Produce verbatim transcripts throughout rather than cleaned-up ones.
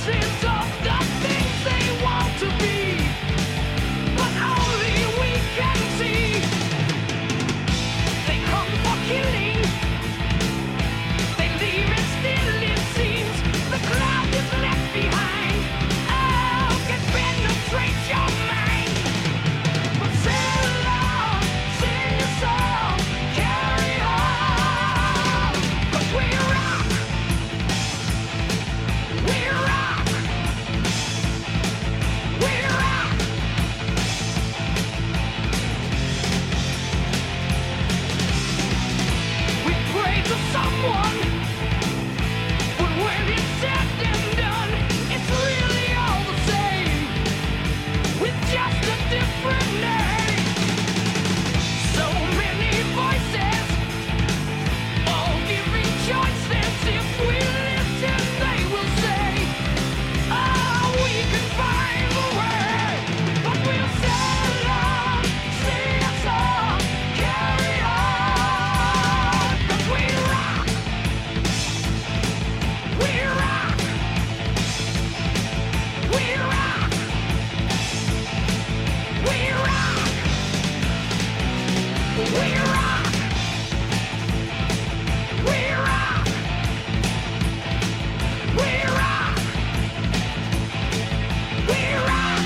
traces of the things they want to be, but only we can see. They come for killing, they leave and still it seems the cloud is left behind. Oh, can penetrate your mind, but sail on, sing your song, carry on, 'cause we rock, we rock, we rock. We pray to someone, but when it's said and done, it's really all the same, with just a different name. So many voices, all giving choices. If we listen, they will say, oh, we can find a way, but we'll sail on, sing a song, carry on, 'cause we rock, we rock, we rock, we rock, we rock, we rock, we rock, we rock. We rock.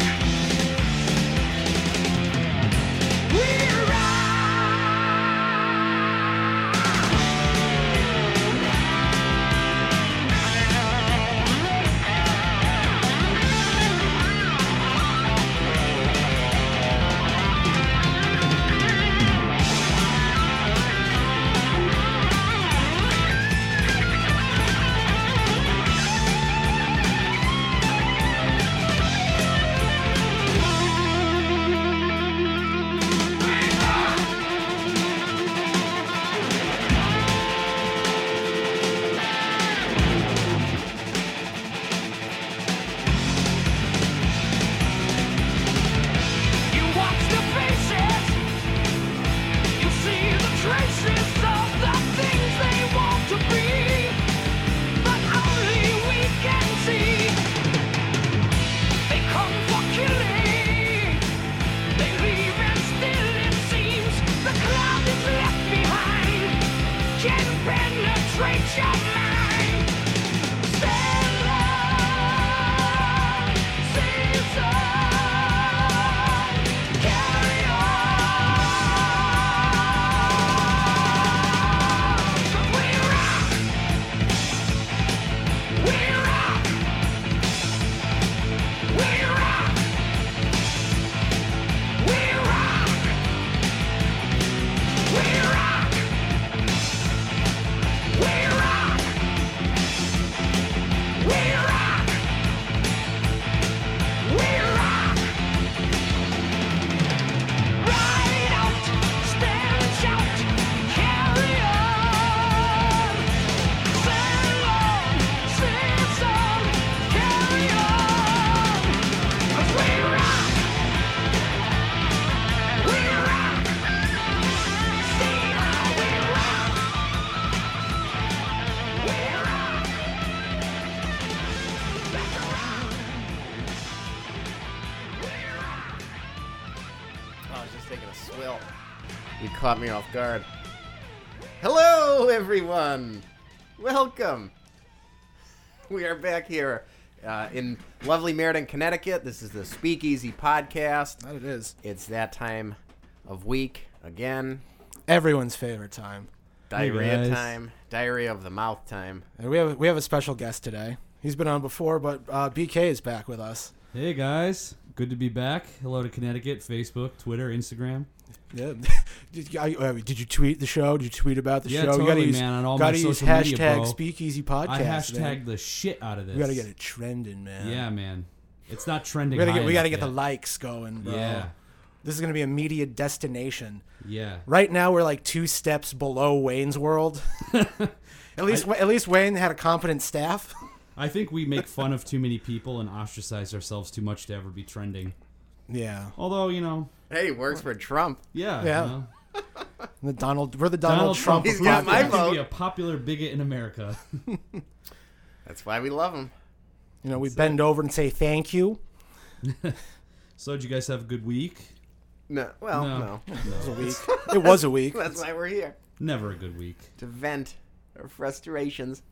You watch the faces, you see the traces of the things they want to be, but only we can see. They come for killing, they leave and still it seems the cloud is left behind, can penetrate your mind. Sail on, sing a song, carry on, 'cause we rock, we rock, we rock, we rock, we rock, we rock, we rock, we rock. Ride out, stand, shout, carry on. Sail on, sing a song, carry on. 'Cause we rock, we rock. See how we rock, we rock. Let's rock, we rock. I was just taking a swill. You caught me off guard. Hello, everyone. Welcome. We are back here uh, in lovely Meriden, Connecticut. This is the Speakeasy Podcast. That it is. It's that time of week again. Everyone's favorite time. Diarrhea guys. time. Diarrhea of the mouth time. And we have we have a special guest today. He's been on before, but uh, B K is back with us. Hey guys, good to be back. Hello to Connecticut, Facebook, Twitter, Instagram. Yeah. did, you, uh, did you tweet the show? Did you tweet about the Yeah, show? totally, you gotta use, man, on all gotta my use social media, hashtag bro. Speakeasy Podcast. I hashtag man. the shit out of this. We gotta get it trending, man. Yeah, man. It's not trending. We gotta high get we gotta enough get the yet. likes going, bro. Yeah, This is gonna be a media destination. yeah. Right now, we're like two steps below Wayne's World. at least, at least Wayne had a competent staff. I think we make fun of too many people and ostracize ourselves too much to ever be trending. Yeah. Although, you know, Hey, he works for Trump. yeah, Yeah. you know, The Donald, we're the Donald, Donald Trump. Trump He's of got my podcasts. to vote. be a popular bigot in America. That's why we love him. You know, we bend over and say thank you. So did you guys have a good week? No, well, No. no. It was a week. It was a week. That's why we're here, Never a good week. to vent our frustrations.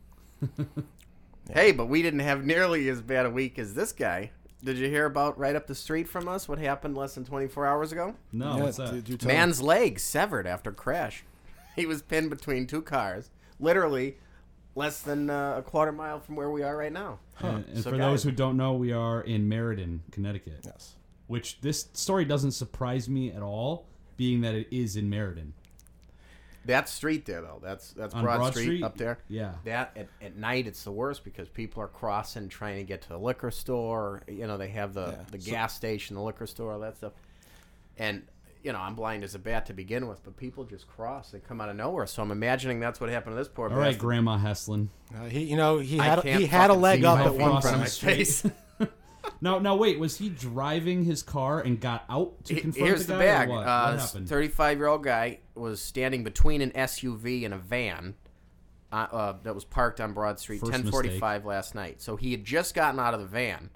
Hey, but we didn't have nearly as bad a week as this guy. Did you hear about right up the street from us what happened less than twenty-four hours ago? No, Yeah, what's that? dude, you tell Man's leg severed after crash. He was pinned between two cars, literally less than uh, a quarter mile from where we are right now. And, and So for guys- those who don't know, we are in Meriden, Connecticut. Yes. Which this story doesn't surprise me at all, being that it is in Meriden. That street there, though, that's that's On Broad, Broad Street, Street? up there. Yeah. That at, at night it's the worst because people are crossing trying to get to the liquor store. You know, they have the, Yeah. the So- gas station, the liquor store, all that stuff. And you know, I'm blind as a bat to begin with, but people just cross. They come out of nowhere. So I'm imagining that's what happened to this poor All right, bastard. Grandma Heslin. Uh, he, you know, he I had can't he had a fucking leg see up my at feet one in front of my point. face. No, no, wait. Was he driving his car and got out to He- confront Here's the the guy? bag. Or what? Uh, what this happened? thirty-five-year-old guy was standing between an S U V and a van uh, uh, that was parked on Broad Street, First ten forty-five last night. So he had just gotten out of the van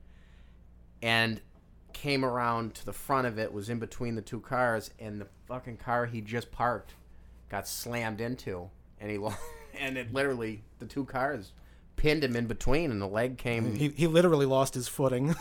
and came around to the front of it, was in between the two cars, and the fucking car he just parked got slammed into, and he lo- and it literally the two cars pinned him in between, and the leg came. He he literally lost his footing.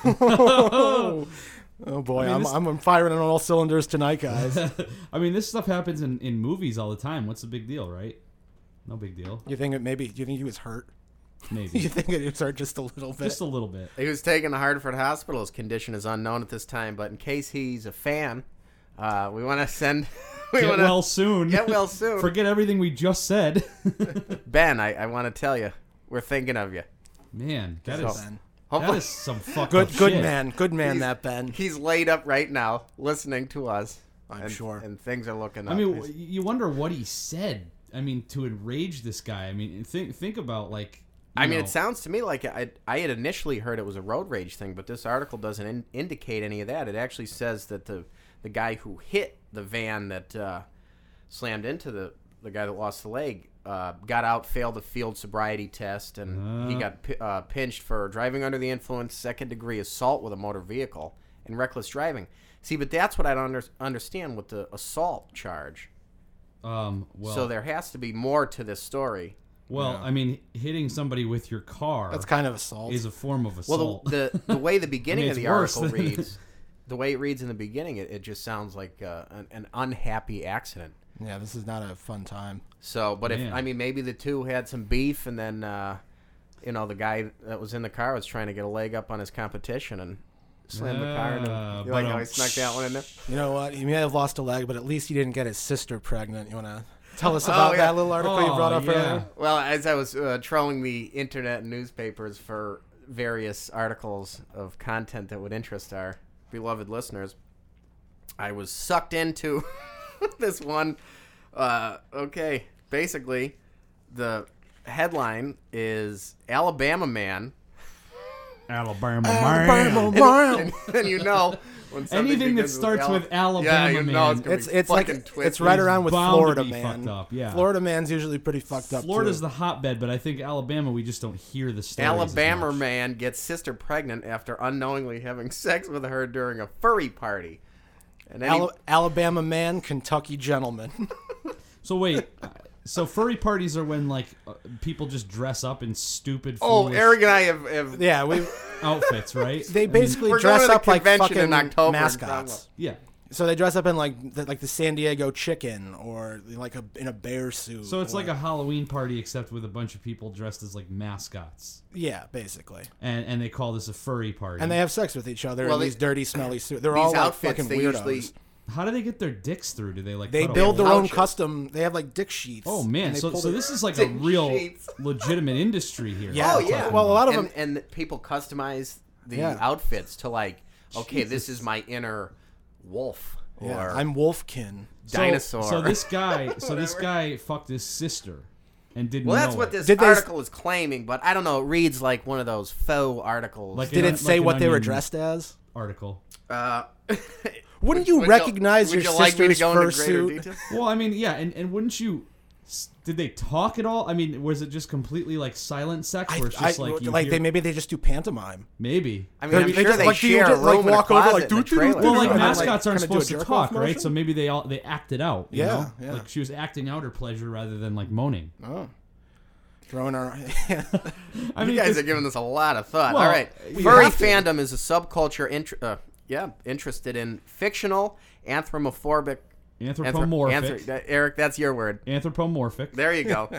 oh boy, I mean, I'm this- I'm firing on all cylinders tonight, guys. I mean, this stuff happens in, in movies all the time. What's the big deal, right? No big deal. You think it maybe? Do you think he was hurt? You Maybe. think it was hurt just a little bit? Just a little bit. He was taken to Hartford Hospital. His condition is unknown at this time, but in case he's a fan, uh, we want to send. We Get wanna, well soon. Get well soon. Forget everything we just said. Ben, I, I want to tell you, we're thinking of you. Man, that So- is Ben. that Hopefully, is some fucked Good up good shit. man, good man. He's- That Ben. he's laid up right now, listening to us. I'm and, sure. And things are looking I up. mean, He's- w- you wonder what he said. I mean, to enrage this guy. I mean, think think about like. you I mean, know, it sounds to me like I, I had initially heard it was a road rage thing, but this article doesn't in, indicate any of that. It actually says that the the guy who hit the van that uh, slammed into the, the guy that lost the leg uh, got out, failed the field sobriety test, and he Uh. got pi- uh, pinched for driving under the influence, second degree assault with a motor vehicle, and reckless driving. See, but that's what I don't under, understand with the assault charge. Um. Well. so there has to be more to this story. well, I mean, hitting somebody with your car That's kind of assault. is a form of Well, assault. the, the the way the beginning I mean, of it's the worse article than- reads, the way it reads in the beginning, it, it just sounds like uh, an, an unhappy accident. yeah, this is not a fun time. So, but if Man. I mean, maybe the two had some beef, and then uh, you know the guy that was in the car was trying to get a leg up on his competition and slammed the car into Ah, him. You like but, how um, he snuck that one in there? You know what? He may have lost a leg, but at least he didn't get his sister pregnant. You want to tell us Oh, about yeah. that little article you Oh, brought up yeah. earlier? Well, as I was uh, trolling the internet and newspapers for various articles of content that would interest our beloved listeners, I was sucked into this one. Uh, okay, basically, the headline is Alabama man. Alabama, Alabama man. man. And, and you know, when something Anything that begins starts Ala- with Alabama yeah, you know man. it's gonna It's be it's like fucking it's twisted. right around with bound to Florida be man. fucked up, yeah. Florida man's usually pretty fucked up Florida's too. the hotbed, but I think Alabama, we just don't hear the stories. as Alabama much. man gets sister pregnant after unknowingly having sex with her during a furry party. And then he- Ala- Alabama man, Kentucky gentleman. So wait, uh, so furry parties are when like uh, people just dress up in stupid, oh, foolish Eric and I have, have yeah, we outfits, right? they I mean, basically We're dress going to the up like convention fucking in October in mascots. Cromwell. yeah. So they dress up in like the, like the San Diego chicken or like a in a bear suit. So it's or- like a Halloween party except with a bunch of people dressed as like mascots, yeah, basically. and and they call this a furry party. And they have sex with each other Well, in they- these dirty, smelly suits. They're These all like outfits, fucking they weirdos. usually How do they get their dicks through? Do they like They cut a build their hole? own pouches. custom. They have like dick sheets. Oh and man, they so pull so the- this is like a Dick real sheets. legitimate industry here. Yeah, Oh it's yeah. like- well, a lot of and, them- and the people customize the Yeah. outfits to like, okay, this Jesus. is my inner wolf or Yeah, I'm Wolfkin. So- dinosaur. So, this guy, so this Whatever. guy fucked his sister, and didn't. well, that's know what it. this Did they- article is claiming, but I don't know. It reads like one of those faux articles. Like Did an- it say like what an they were Onion dressed as? article. uh, Wouldn't would- you would recognize would your you like me to sister's go into fursuit? greater detail? Well, I mean, yeah, and, and wouldn't you? s- did they talk at all? I mean, was it just completely like silent sex, I, where it's I, just like you like hear- they maybe they just do pantomime. maybe? I mean, They're- I'm they sure just- they like, do you share a just, like, room and a walk over, closet like, in the doo-doo-doo-doo? trailer. Well, like And then, mascots like, aren't kinda do a supposed to jerk-off talk, right? motion? So maybe they all they acted out. You Yeah, know? yeah. Like she was acting out her pleasure rather than like moaning. Oh, throwing our. I You mean, guys 'cause- are giving this a lot of thought. Well, All right. we Furry have to. fandom is a subculture int- uh, yeah, interested in fictional, anthropomorphic... anthropomorphic. anthro- uh, Eric, that's your word. Anthropomorphic. There you go.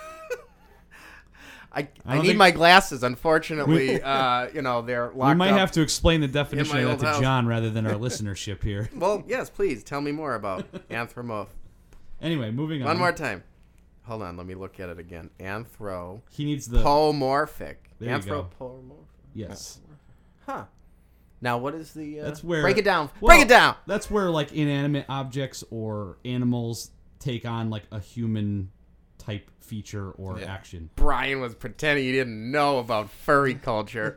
I, I I don't need think- my glasses. Unfortunately, uh, you know, they're locked We might up. have to explain the definition my of old that to house. John rather than our listenership here. Well, yes, please. Tell me more about anthropomorph. Anyway, moving on. One more time. Hold on. Let me look at it again. Anthropomorphic. He needs the There There you go. Anthropomorphic. yes. Huh. Now, what is the... Uh, That's where Break it down. Well, Break it down. That's where like inanimate objects or animals take on like a human type feature or Yeah. action. Brian was pretending he didn't know about furry culture.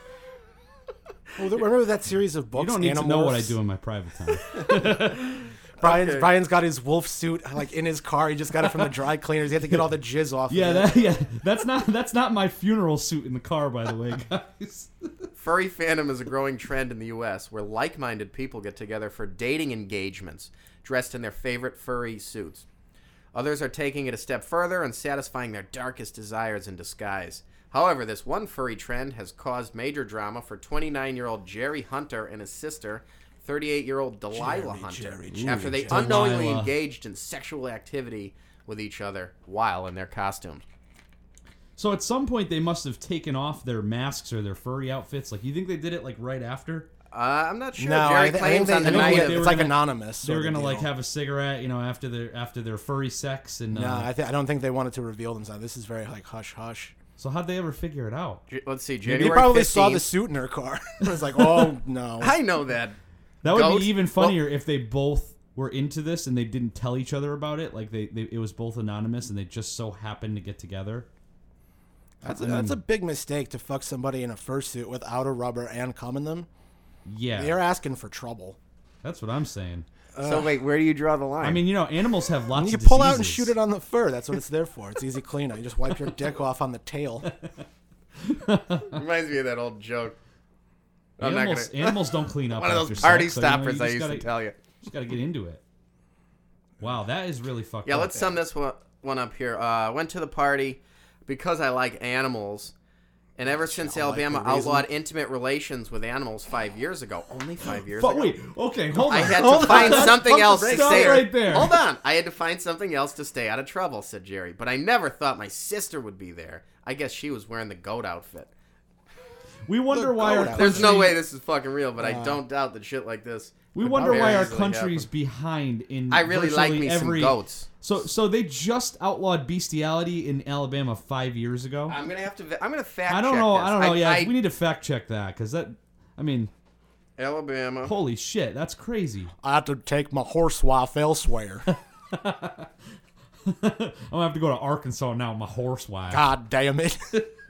Well, remember that series of books? You don't need to know what I Animorphs? do in my private time. Brian's Okay. Brian's got his wolf suit like in his car. He just got it from the dry cleaners. He had to get all the jizz off. yeah, of it. that yeah, that's not that's not my funeral suit in the car, by the way, guys. Furry fandom is a growing trend in the U S where like-minded people get together for dating engagements, dressed in their favorite furry suits. Others are taking it a step further and satisfying their darkest desires in disguise. However, this one furry trend has caused major drama for twenty-nine-year-old Jerry Hunter and his sister, thirty-eight-year-old Delilah Jerry, Hunter, Jerry, after they Jerry. unknowingly Delilah. engaged in sexual activity with each other while in their costumes. So at some point they must have taken off their masks or their furry outfits. Like you think they did it like right after? Uh, I'm not sure. No, Jerry I, thi- I claims think they, on the I think night they- of... they it's were like gonna- anonymous. They were sort of gonna like deal. have a cigarette, you know, after their after their furry sex and. No, uh, I, th- I don't think they wanted to reveal themselves. This is very like hush hush. so how'd they ever figure it out? J- Let's see, Maybe January they probably fifteenth. saw the suit in her car. It was like, oh no. I know that. That would Goat? be even Well- funnier if they both were into this and they didn't tell each other about it. Like they, they it was both anonymous and they just so happened to get together. That's a, that's a big mistake to fuck somebody in a fursuit without a rubber and cum in them. Yeah, They're asking for trouble. that's what I'm saying. So wait, where do you draw the line? I mean, you know, animals have lots You of pull out and diseases. shoot it on the fur. That's what it's there for. It's easy cleanup. You just wipe your dick off on the tail. reminds me of that old joke. I'm not Animals, gonna- animals don't clean up. One of after those party sex, so, you know, stoppers you I just used gotta, to tell you. Just got to get into it. Wow, that is really fucked Yeah, up. let's sum this one, one up here. Uh, went to the party because I like animals, and ever since I like Alabama the reason. outlawed intimate relations with animals five years ago, only five years But ago. wait, okay, hold on. I had hold to find on. something Pump the else to brakes. stay Stop right there. Hold on, I had to find something else to stay out of trouble," said Jerry. "But I never thought my sister would be there. I guess she was wearing the goat outfit." We wonder The why our goat out. There's no country- way this is fucking real, but I don't doubt that shit like this. We could wonder very why our easily country's happen. behind in. I really like virtually me some every, goats. So, so they just outlawed bestiality in Alabama five years ago. I'm gonna have to. I'm gonna fact. I don't check know. This. I don't know. yeah, I, we need to fact check that because that. I mean, Alabama. holy shit, that's crazy. I have to take my horse wife elsewhere. I'm gonna have to go to Arkansas now. My horse wife. God damn it.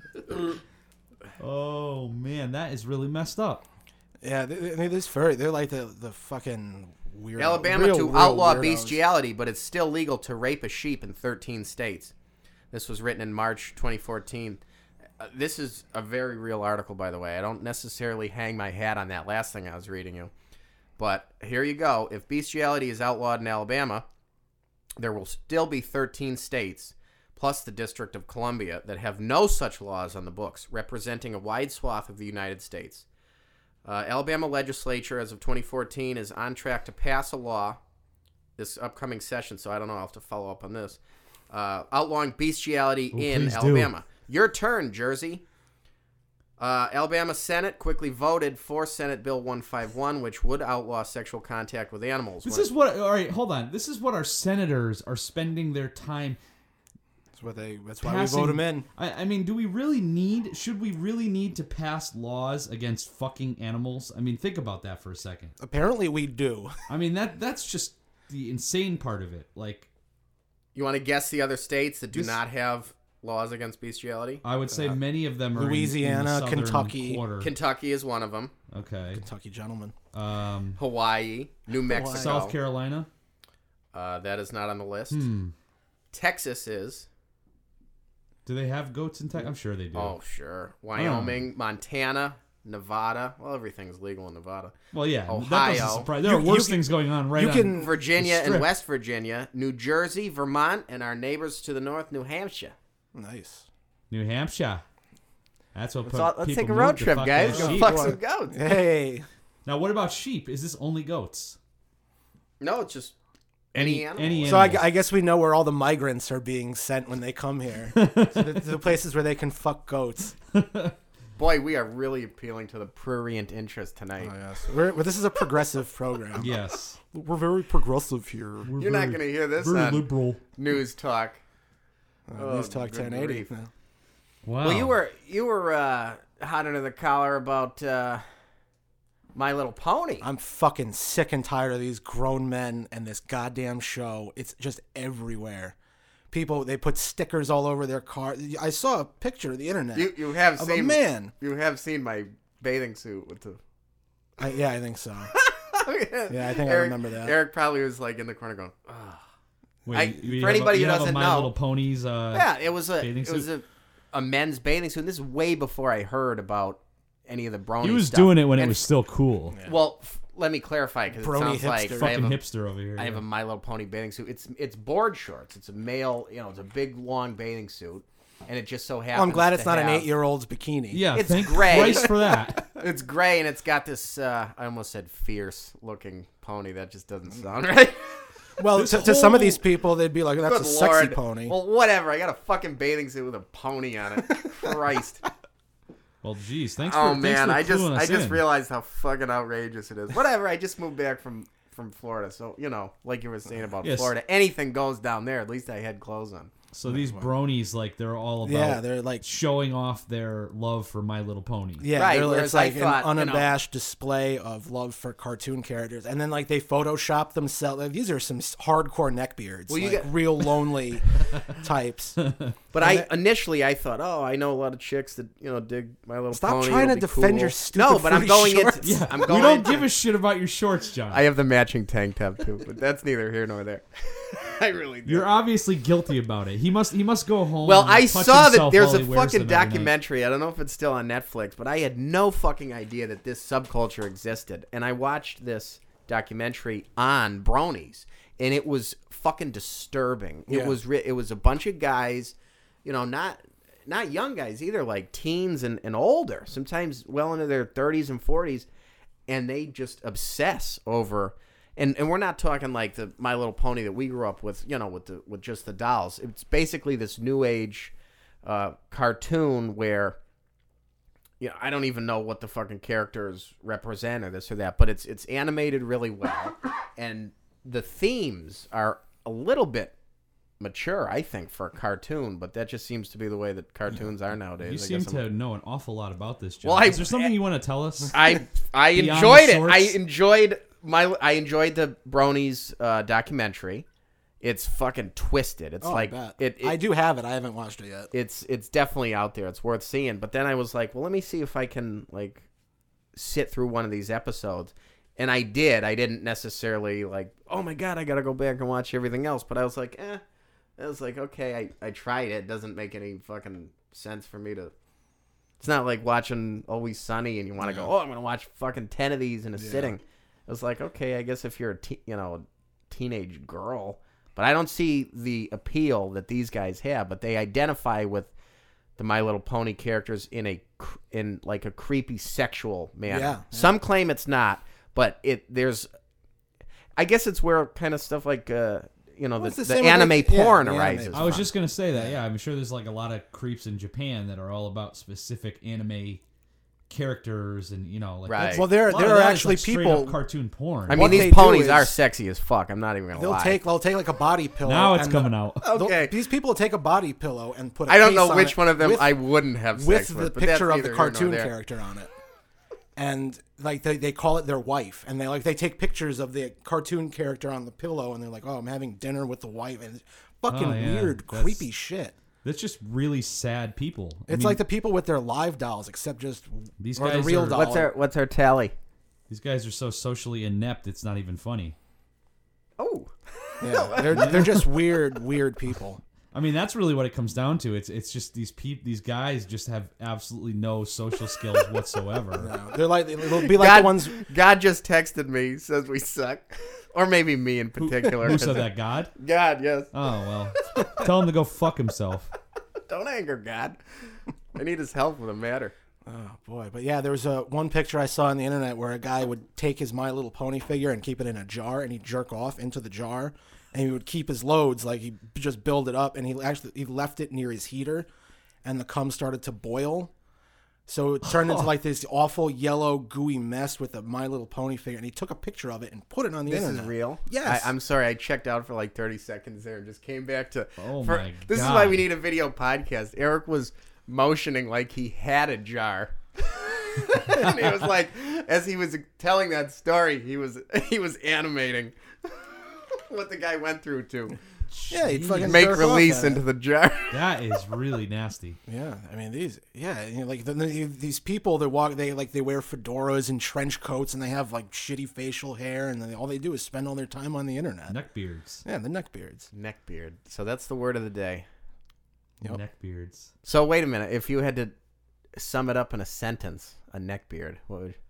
Oh man, that is really messed up. Yeah, they, they, this furry, they're like the, the fucking weird. Alabama real, to real outlaw weirdos. bestiality, but it's still legal to rape a sheep in thirteen states. This was written in March twenty fourteen. Uh, this is a very real article, by the way. I don't necessarily hang my hat on that last thing I was reading you. But here you go. If bestiality is outlawed in Alabama, there will still be thirteen states, plus the District of Columbia, that have no such laws on the books, representing a wide swath of the United States. Uh, Alabama legislature, as of twenty fourteen, is on track to pass a law this upcoming session, so I don't know. I'll have to follow up on this. Uh, outlawing bestiality Ooh, in please do. Alabama. Your turn, Jersey. Uh, Alabama Senate quickly voted for Senate Bill one fifty-one, which would outlaw sexual contact with animals. This When- is what. All right, hold on. This is what our senators are spending their time. That's what they. That's why passing. we vote them in. I, I mean, do we really need? Should we really need to pass laws against fucking animals? I mean, think about that for a second. Apparently, we do. I mean, that that's just the insane part of it. Like, You want to guess the other states that do This- not have laws against bestiality? I would say many of them are in- in the Louisiana, southern Kentucky. quarter. Kentucky is one of them. Okay. Kentucky gentlemen. Um, Hawaii, New Mexico. South Carolina. Uh, that is not on the list. Hmm. Texas is. Do they have goats in Texas? I'm sure they do. Oh, sure. Wyoming, Montana, Nevada. Well, everything's legal in Nevada. Well, yeah. That Ohio. doesn't surprise. There You- are you worse can- things going on right you on can- Virginia the and strip. West Virginia, New Jersey, Vermont, and our neighbors to the north, New Hampshire. Nice. New Hampshire. That's what Let's, put all, let's people take a move road to trip, fuck guys. their Go sheep. fuck some goats. Hey. Now, what about sheep? Is this only goats? No, it's just any animal. any So I, animals. I guess we know where all the migrants are being sent when they come here. to, the, to the places where they can fuck goats. Boy, we are really appealing to the prurient interest tonight. Oh, yes. We're, well, this is a progressive program. Yes. We're very progressive here. We're You're not going to hear this very on liberal. News Talk. Uh, Oh, News Talk good ten eighty. grief. Yeah. Wow. Well, you were you were uh, hot under the collar about uh, My Little Pony. I'm fucking sick and tired of these grown men and this goddamn show. It's just everywhere. People, they put stickers all over their car. I saw a picture of the internet You you have of seen a man. You have seen my bathing suit with the. I, yeah, I think so. Yeah, I think I Eric, remember that. Eric probably was like in the corner going, oh. Wait, I- you- you for have a- anybody you who have a doesn't My know- Little Ponies. Uh, Yeah, it was a bathing it was suit? a, a men's bathing suit. And this is way before I heard about any of the brony He was stuff. doing it when it And- was still cool. Well, f- let me clarify because it Brony sounds like hipster. I Fucking have, a, hipster over here. I have yeah. a My Little Pony bathing suit. It's it's board shorts. It's a male, you know, it's a big long bathing suit, and it just so happens. Well, I'm glad it's to not an have- eight-year-old's bikini. Yeah, It's thank gray. Christ for that. It's gray and it's got this. Uh, I almost said fierce-looking pony. That just doesn't sound right. Well, This to, to some of whole- these people, they'd be like, "That's Good a sexy Lord. pony." Well, whatever. I got a fucking bathing suit with a pony on it. Christ. Well, geez, thanks for Oh thanks man, for I just cluing I us just in. realized how fucking outrageous it is. Whatever. I just moved back from from Florida, so you know, like you were saying about Yes. Florida, anything goes down there. At least I had clothes on. So these bronies, like, they're all about Yeah, they're like, showing off their love for My Little Pony. yeah, Right, they're, whereas it's like I thought, an you know- unabashed display of love for cartoon characters, and then like they Photoshop themselves. Like, these are some s- hardcore neckbeards, Well, you like get- real lonely types. But I initially I thought, oh, I know a lot of chicks that you know dig My Little Stop Pony. trying to it'll be defend cool. your stupid No, but I'm footy going shorts. into. Yeah, I'm we going. don't into- give a shit about your shorts, John. I have the matching tank top too, but that's neither here nor there. I really do. You're obviously guilty about it. He must. He must go home. Well, and I touch saw that himself there's while a he wears fucking them every night. documentary. I don't know if it's still on Netflix, but I had no fucking idea that this subculture existed. And I watched this documentary on bronies, and it was fucking disturbing. It Yeah. was re- it was a bunch of guys, you know, not not young guys either, like teens and, and older, sometimes well into their thirties and forties, and they just obsess over. And and we're not talking like the My Little Pony that we grew up with, you know, with the with just the dolls. It's basically this new age uh, cartoon where, you know, I don't even know what the fucking characters represent or this or that, but it's it's animated really well, and the themes are a little bit mature, I think, for a cartoon. But that just seems to be the way that cartoons are nowadays. You I seem guess I'm- to know an awful lot about this, John. Well, I- Is there something you want to tell us? I I Beyond enjoyed the it. I shorts? enjoyed my I enjoyed the Bronies uh, documentary. It's fucking twisted. It's Oh, like I bet. it, it I do have it. I haven't watched it yet. it's it's definitely out there. It's worth seeing. But then I was like, well, let me see if I can like sit through one of these episodes. And I did. I didn't necessarily like, oh my god, I gotta go back and watch everything else. But I was like, eh. I was like, okay, I, I tried it. It doesn't make any fucking sense for me to. It's not like watching Always Sunny and you want to go, oh, I'm gonna watch fucking ten of these in a sitting. I was like, okay, I guess if you're a te- you know a teenage girl, but I don't see the appeal that these guys have. But they identify with the My Little Pony characters in a cr- in like a creepy sexual manner. Yeah, yeah. Some claim it's not, but it there's. I guess it's where kind of stuff like uh, you know Well, it's the, the the same with, anime like- yeah, porn the anime arises. porn. I was from. just gonna say that. Yeah, I'm sure there's like a lot of creeps in Japan that are all about specific anime characters, and you know, like Right. that's- Well, there a lot there of are that is, actually like, straight people. up cartoon porn. I mean, What they these do ponies is- are sexy as fuck. I'm not even gonna They'll lie. take they'll take like a body pillow. now it's and coming the- out. they'll- Okay. These people will take a body pillow and put. A I don't case know on which it one of them with, I wouldn't have with sex the with, but that's picture of neither the here nor cartoon there. character on it. And like they, they call it their wife, and they like they take pictures of the cartoon character on the pillow, and they're like, "Oh, I'm having dinner with the wife," and it's fucking Oh, yeah. weird, That's- creepy shit. That's just really sad people. I It's mean, like the people with their live dolls, except just These or the guys real are- doll. What's our what's our tally? these guys are so socially inept. It's not even funny. Oh, Yeah, they're they're just weird, weird people. I mean, that's really what it comes down to. It's it's just these peop, these guys just have absolutely no social skills whatsoever. No, they're like they'll be like God, the ones. God just texted me, says we suck. Or maybe me in particular. Who said that, God? God, yes. Oh, well. Tell him to go fuck himself. Don't anger God. I need his help with a matter. Oh boy, but yeah, there was a one picture I saw on the internet where a guy would take his My Little Pony figure and keep it in a jar, and he'd jerk off into the jar, and he would keep his loads like he just build it up, and he actually he left it near his heater, and the cum started to boil, so it turned into like this awful yellow gooey mess with a My Little Pony figure, and he took a picture of it and put it on the This internet. is real? Yes. I, I'm sorry, I checked out for like thirty seconds there and just came back to... Oh for, my This God. is why we need a video podcast. Eric was motioning like he had a jar. And he was like, as he was telling that story, he was he was animating what the guy went through to Yeah, he'd fucking make jerk off release at into it. the jar. That is really nasty. Yeah, I mean these. Yeah, you know, like the, the, these people that walk, they like they wear fedoras and trench coats, and they have like shitty facial hair, and then all they do is spend all their time on the internet. Neckbeards. Yeah, the neckbeards. Neckbeard. So that's the word of the day. Yep. Neckbeards. So wait a minute. If you had to sum it up in a sentence, a neckbeard, what would...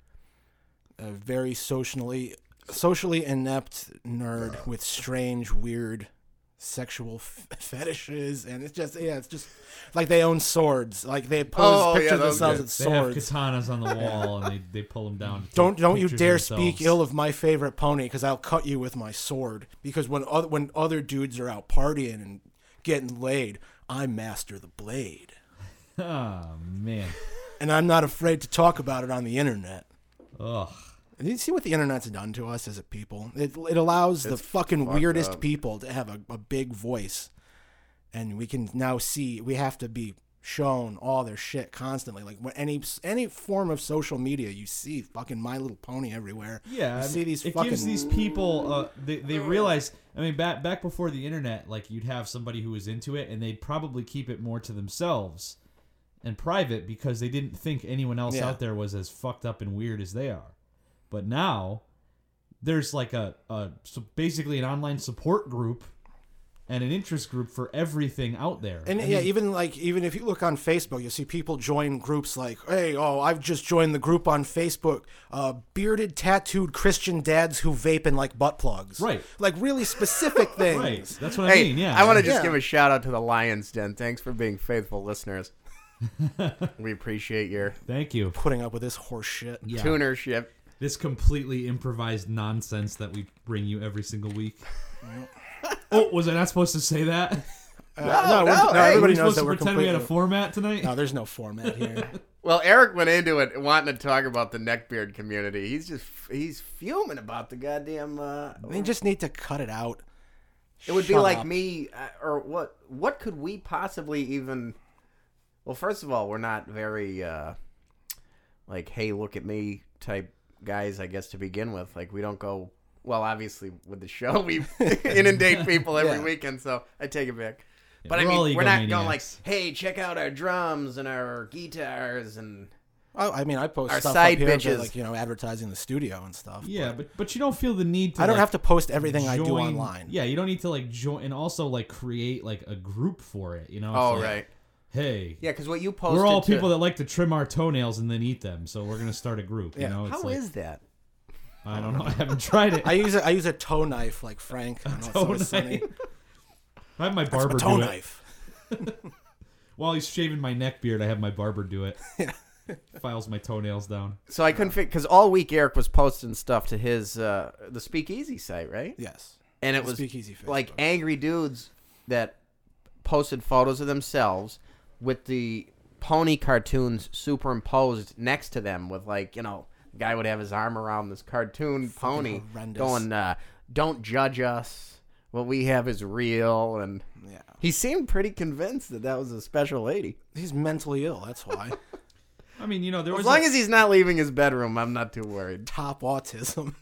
A very socially socially inept nerd with strange, weird sexual f- fetishes, and it's just yeah, it's just like they own swords. Like they pose Oh, pictures yeah, of those themselves guys. as They have swords. katanas on the wall, and they, they pull them down. to Don't take don't you pictures of dare themselves. speak ill of my favorite pony, because I'll cut you with my sword. Because when other when other dudes are out partying and getting laid, I master the blade, Oh, man. and I'm not afraid to talk about it on the internet. Ugh. And you see what the internet's done to us as a people? It, it allows the It's fucking fucked weirdest up. people to have a, a big voice. And we can now see, we have to be shown all their shit constantly. Like when any any form of social media, you see fucking My Little Pony everywhere. Yeah, you I see mean, these it fucking... gives these people uh, they they realize. I mean, back back before the internet, like you'd have somebody who was into it, and they'd probably keep it more to themselves and private because they didn't think anyone else Yeah. out there was as fucked up and weird as they are. But now there's like a, a so basically an online support group and an interest group for everything out there. And I yeah, mean, even like even if you look on Facebook, you'll see people join groups like, "Hey, oh, I've just joined the group on Facebook, uh, bearded, tattooed Christian dads who vape in like butt plugs." Right. Like really specific things. right. That's what I Hey, mean. Yeah. I want to just Yeah. give a shout out to the Lion's Den. Thanks for being faithful listeners. We appreciate your Thank you. Putting up with this horse shit. Yeah. tunership. This completely improvised nonsense that we bring you every single week. Oh, was I not supposed to say that? Uh, No, no, no, we're- no, hey. Were everybody we knows supposed that to we're pretend we completely. had a format tonight? No, there's no format here. Well, Eric went into it wanting to talk about the neckbeard community. He's just he's fuming about the goddamn. Uh, They just need to cut it out. it would be Shut like up. me, uh, or what? What could we possibly even? Well, first of all, we're not very uh, like, hey, look at me type guys. I guess to begin with, like we don't go. Well, obviously with the show, we inundate people every Yeah. weekend, so I take it back. Yeah, But I we're all mean, we're not going like, egomaniacs. hey, check out our drums and our guitars and. Oh, I mean, I post Our stuff side up here, that, bitches. like you know, advertising the studio and stuff. Yeah, but but you don't feel the need to. I don't like, have to post everything I do join- online. Yeah, you don't need to like join and also like create like a group for it. You know? It's Oh like, right. Hey, Yeah, because what you posted. we're all to- people that like to trim our toenails and then eat them, so we're gonna start a group. You Yeah. know? It's How like, is that? I don't know. I haven't tried it. I use a I use a toe knife like Frank. on It's toe Always Sunny. knife. I have my That's barber a toe do it. knife. While he's shaving my neck beard, I have my barber do it. Files my toenails down. So I couldn't fit because all week Eric was posting stuff to his uh, the Speakeasy site, right? Yes. And it The was Speakeasy Facebook. like angry dudes that posted photos of themselves with the pony cartoons superimposed next to them, with like you know, the guy would have his arm around this cartoon pony, horrendous. going, uh, "Don't judge us. What we have is real." And Yeah. he seemed pretty convinced that that was a special lady. He's mentally ill. That's why. I mean, you know, there was As long a- as he's not leaving his bedroom, I'm not too worried. Top autism.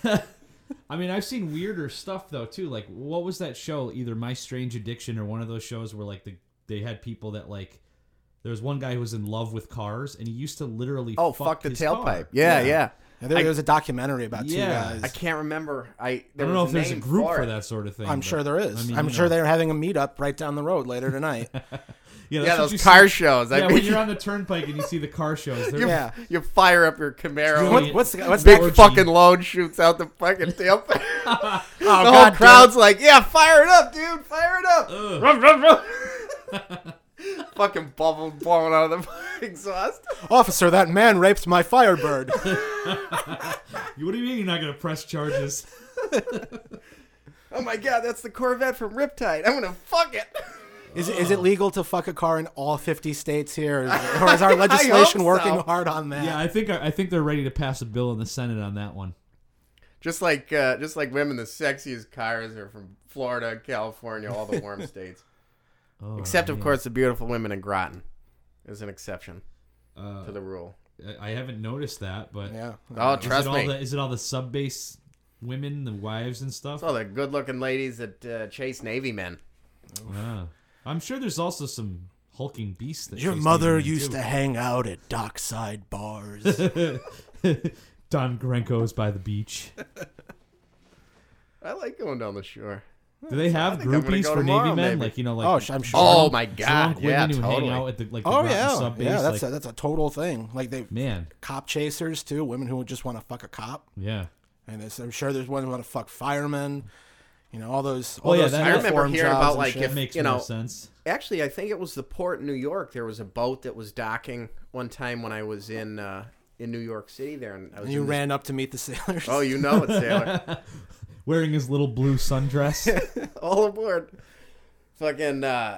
I mean, I've seen weirder stuff though too. Like, what was that show? Either My Strange Addiction or one of those shows where like the they had people that like. There was one guy who was in love with cars, and he used to literally Oh, fuck, fuck the his tailpipe. car. Yeah, Yeah. yeah. Yeah, there, I- there was a documentary about two Yeah. guys. I can't remember. I I there don't know was if there's a name group for for it. that sort of thing. I'm but- sure there is. I mean, I'm you sure know. they're having a meetup right down the road later tonight. Yeah, that's Yeah, what those you car see- shows. I Yeah, mean, when you're on the turnpike and you see the car shows, they're you, Yeah. you fire up your Camaro. What, what's the, what's Big that? orgy. fucking load shoots out the fucking tailpipe. Oh, the whole God, crowd's like, yeah, fire it up, dude. Fire it up. Ugh. Ruff, ruff, ruff. Fucking bubble blowing out of the exhaust. Officer, that man raped my Firebird. What do you mean you're not going to press charges? Oh my god, that's the Corvette from Riptide. I'm gonna fuck it. Is it, is it legal to fuck a car in all fifty states here? Or is, or is our legislation so. working hard on that? Yeah, I think I think they're ready to pass a bill in the Senate on that one. Just like uh, just like women, the sexiest cars are from Florida, California, all the warm states. Oh, Except, of man. course, the beautiful women in Groton is an exception Uh, to the rule. I I haven't noticed that, but Yeah. Oh, is trust it all me. the is it all the sub base women, the wives and stuff? It's all the good-looking ladies that uh, chase Navy men. Ah. I'm sure there's also some hulking beasts. That Your chase mother Navy men, used too. to hang out at dockside bars. Don Grenco's by the beach. I like going down the shore. Do they have think I'm gonna groupies go for tomorrow, Navy men? maybe. Like you know, like Oh, I'm sure. Oh my drunk god, yeah, women who totally. hang out at the like the Oh Groton yeah, sub base. yeah. That's like, a, that's a total thing. Like they man, cop chasers too. Women who just want to fuck a cop, yeah. and there's, I'm sure there's women who want to fuck firemen. You know all those. All Oh, yeah, those that- I remember uniform hearing jobs about and like shit. if That makes you more know. sense. Actually, I think it was the port in New York. There was a boat that was docking one time when I was in uh, in New York City. There, and I was And you in this- ran up to meet the sailors. Oh, you know it, sailor. Wearing his little blue sundress. All aboard. Fucking, uh,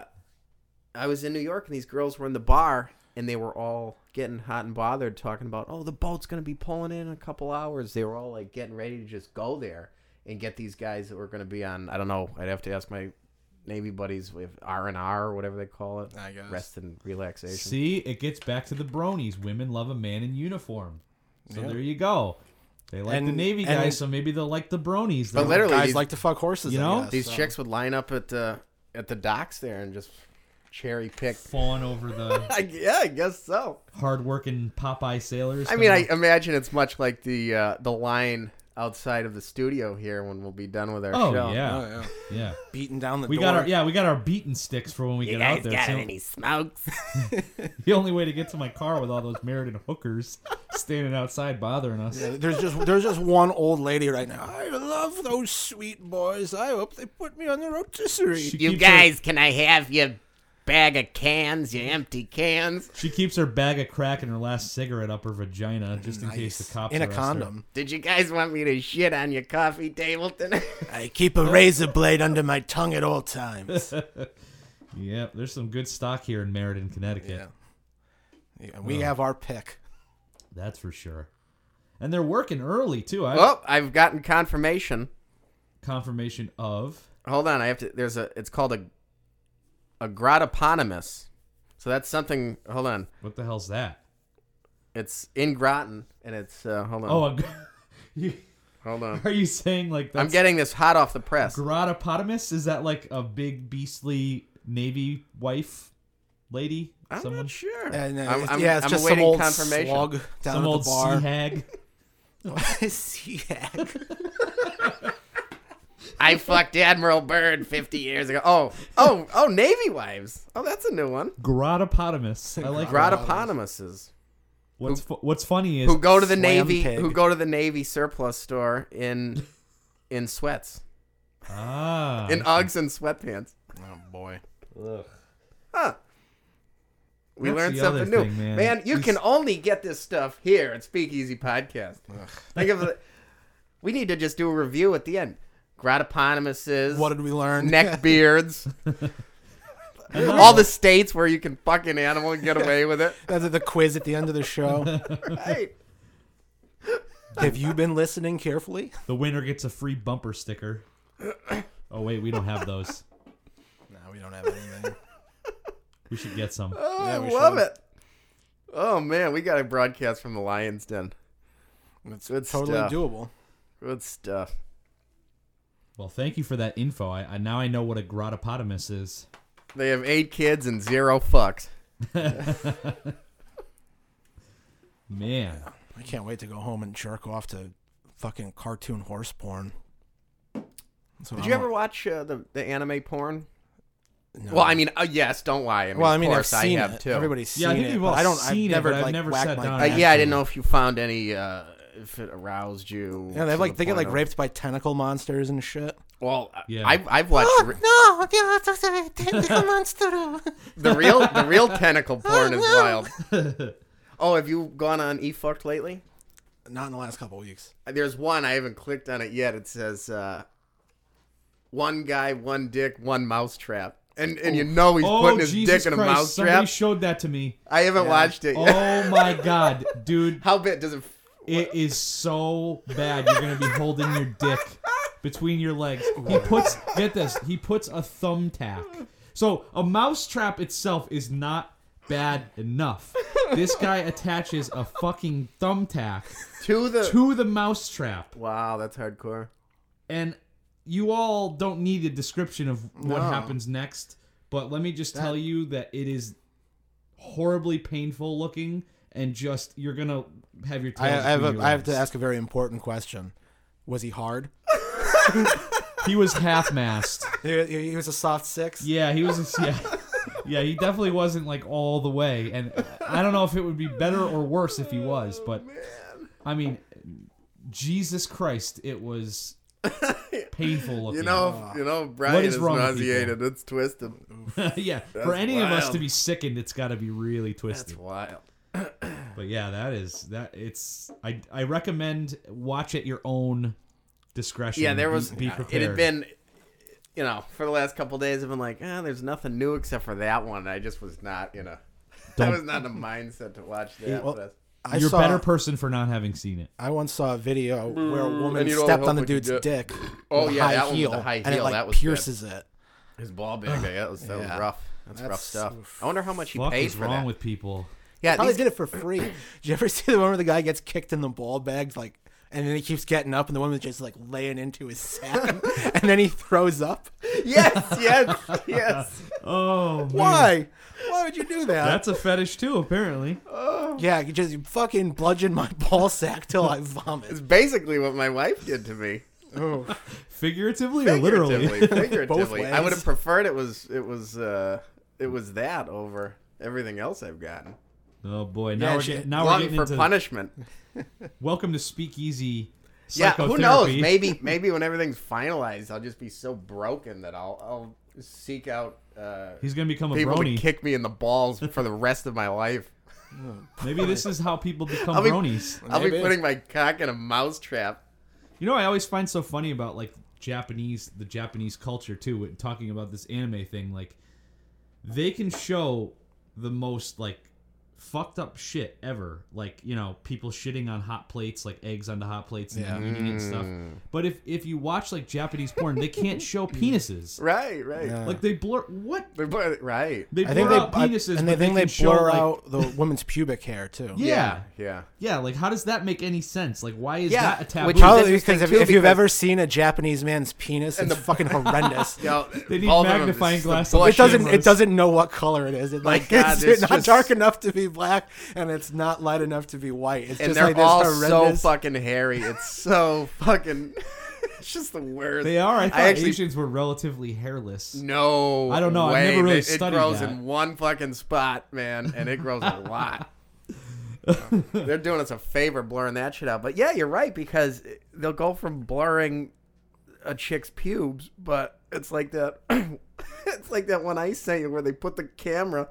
I was in New York and these girls were in the bar and they were all getting hot and bothered talking about, oh, the boat's going to be pulling in in a couple hours. They were all like getting ready to just go there and get these guys that were going to be on, I don't know, I'd have to ask my Navy buddies with R and R or whatever they call it. I guess. Rest and relaxation. See, it gets back to the bronies. Women love a man in uniform. So Yeah. there you go. They like And- the Navy and- guys, so maybe they'll like the bronies. But They'll- literally, Guys these, like to fuck horses. You I know? guess, these so. chicks would line up at the, at the docks there and just cherry pick. fawn over the I, yeah, I guess so. hard-working Popeye sailors. I mean, I imagine it's much like the uh, the line outside of the studio here when we'll be done with our Oh show. yeah, Oh, yeah. yeah. Beating down the We door. got our yeah, we got our beating sticks for when we get out there. It's the only- smokes? the only way to get to my car with all those Meriden hookers standing outside bothering us. Yeah, there's just there's just one old lady right now. I love those sweet boys. I hope they put me on the rotisserie. She You keeps her- guys, can I have your bag of cans, your empty cans? She keeps her bag of crack and her last cigarette up her vagina just in case the Nice. cops in a arrest her. condom. Did you guys want me to shit on your coffee table tonight? I keep a razor blade under my tongue at all times. Yep, there's some good stock here in Meriden, Connecticut. Yeah. Yeah, we have our pick. That's for sure. And they're working early too. I Well, I've gotten confirmation. confirmation of Hold on, I have to. There's a. It's called a. A grotoponymous. So that's something. Hold on. what the hell's that? It's in Groton, and it's. Uh, hold on. Oh, a, you, hold on. are you saying like that's I'm getting this hot off the press. Grotopotamus? Is that like a big beastly Navy wife lady? I'm Someone, not sure. And uh, I'm, it's- I'm, yeah, it's I'm just some awaiting old confirmation. slug down some at old the bar. sea hag. Sea hag. I fucked Admiral Byrd fifty years ago. Oh, oh, oh, Navy wives. Oh, that's a new one. Grotopotamus. I like that. Grotoponymouses. What's fu- What's funny is Who go to the Slam Navy? pig. Who go to the Navy surplus store in in sweats, ah in Uggs and sweatpants. Oh boy. Huh. We That's learned the other something new, thing, man. you These- can only get this stuff here at Speakeasy Podcast. Think of it. We need to just do a review at the end. Grotoponymouses, What did we learn? neck beards, all the states where you can fuck an animal and get away with it. That's the quiz at the end of the show. Right. Have you been listening carefully? the winner gets a free bumper sticker. Oh wait, we don't have those. No, we don't have anything. We should get some. Oh, Yeah, I we love should. it. Oh man, we got a broadcast from the Lion's Den. It's Good totally stuff. doable. Good stuff. Well, thank you for that info. I, I now I know what a grotopotamus is. They have eight kids and zero fucks. Man, I can't wait to go home and jerk off to fucking cartoon horse porn. That's what Did I you ever want. watch uh, the the anime porn? No. Well, I mean, uh, yes. Don't lie. I mean, well, I of mean, I've course seen I have it. too. Everybody's Yeah, I seen think it. we've but all I don't. seen I've it, never but I've like never whacked sat my down Uh, and yeah, I actually- didn't know if you found any. Uh, if it aroused you. Yeah, they have to like the they get point like of- raped by tentacle monsters and shit. Well, Yeah. I've I've watched Oh, re- no, yeah, that's a tentacle monster. the real the real tentacle porn is wild. Oh, have you gone on eFucked lately? Not in the last couple weeks. There's one I haven't clicked on it yet. It says uh, one guy, one dick, one mousetrap, and and you know he's Oh, putting his Jesus dick in a Christ. Somebody mousetrap. showed that to me. I haven't Yeah. watched it yet. Oh, my God. Dude, How big does it? it is so bad. You're going to be holding your dick between your legs. He puts, get this, he puts a thumbtack. So a mousetrap itself is not bad enough. This guy attaches a fucking thumbtack To the to the mousetrap. wow, that's hardcore. And you all don't need a description of what No. happens next, but let me just tell you that it is horribly painful looking, and just you're gonna have your tail. I, I have between a, your I have to legs. ask a very important question. Was he hard? He was half mast. He, he was a soft six. Yeah, he was. Yeah, yeah, he definitely wasn't like all the way, and I don't know if it would be better or worse if he was, but I mean, Jesus Christ, it was painful looking. You know, you know, Brian What is is, wrong with nauseated. It's twisted. yeah, That's for any of us wild. to be sickened, it's got to be really That's twisted. wild. But yeah, that is that. It's I I recommend watch at your own discretion. Yeah, there Be- was. be It prepared. had been, you know, for the last couple of days, I've been like, ah, there's nothing new except for that one. I just was not, you know, I Don't- was not in the mindset to watch that. well, but- I You're saw, a better person for not having seen it. I once saw a video where a woman and you know stepped the on the hope we could dude's get- dick. Oh, with a yeah, high that one with heel, the high and it heel, like that was pierces it. His ball bag, yeah, that was, that was Yeah. rough. That's, rough That's- stuff. I wonder how much he What paid is for wrong that. with people? yeah, Probably these, did it for free. Did you ever see the one where the guy gets kicked in the ball bag, like, and then he keeps getting up, and the woman's just like laying into his sack, and then he throws up? yes, yes, yes. Oh, man. Why? Why would you do that? That's a fetish too, apparently. yeah, you just fucking bludgeon my ball sack till I vomit. It's basically what my wife did to me. Oh. Figuratively or literally? Figuratively, figuratively. Both I would have ways. preferred it was it was uh it was that over everything else I've gotten. Oh boy, now Yeah, we're she- getting now we're Glutton getting for into punishment. welcome to Speakeasy Yeah, Psychotherapy. who knows? Maybe maybe when everything's finalized, I'll just be so broken that I'll I'll seek out uh, He's gonna become a people brony. to kick me in the balls for the rest of my life. Maybe this is how people become I'll be- bronies. I'll be Maybe. putting my cock in a mousetrap. You know, I always find so funny about like Japanese, the Japanese culture too. with Talking about this anime thing, like they can show the most like fucked up shit ever. Like, you know, people shitting on hot plates, like eggs onto hot plates and then eating it and stuff. But if if you watch like Japanese porn, they can't show penises. Right, right. Yeah. Like they blur what They're bu- Right. they I blur think they out I- penises, and they but think they, can show, blur like- out the woman's pubic hair too. Yeah. Yeah. Yeah, like how does that make any sense? Like why is Yeah, that a taboo? which is Probably interesting, because if, too, if you've because- ever seen a Japanese man's penis, it's fucking horrendous. You know, They need both of them, magnifying it's the glass bush on It doesn't. cameras. It doesn't know what color it is. It, like God, it's, it's not just- dark enough to be black, and it's not light enough to be white. It's and just they're like this all so horrendous. fucking hairy. It's so fucking. It's just the worst. They are. I thought actually Asians were relatively hairless. no. I don't know, I've way. never really it, studied It grows that. in one fucking spot, man, and it grows a lot. They're doing us a favor blurring that shit out. But yeah, you're right, because they'll go from blurring a chick's pubes, but it's like that. It's like that one I sent you where they put the camera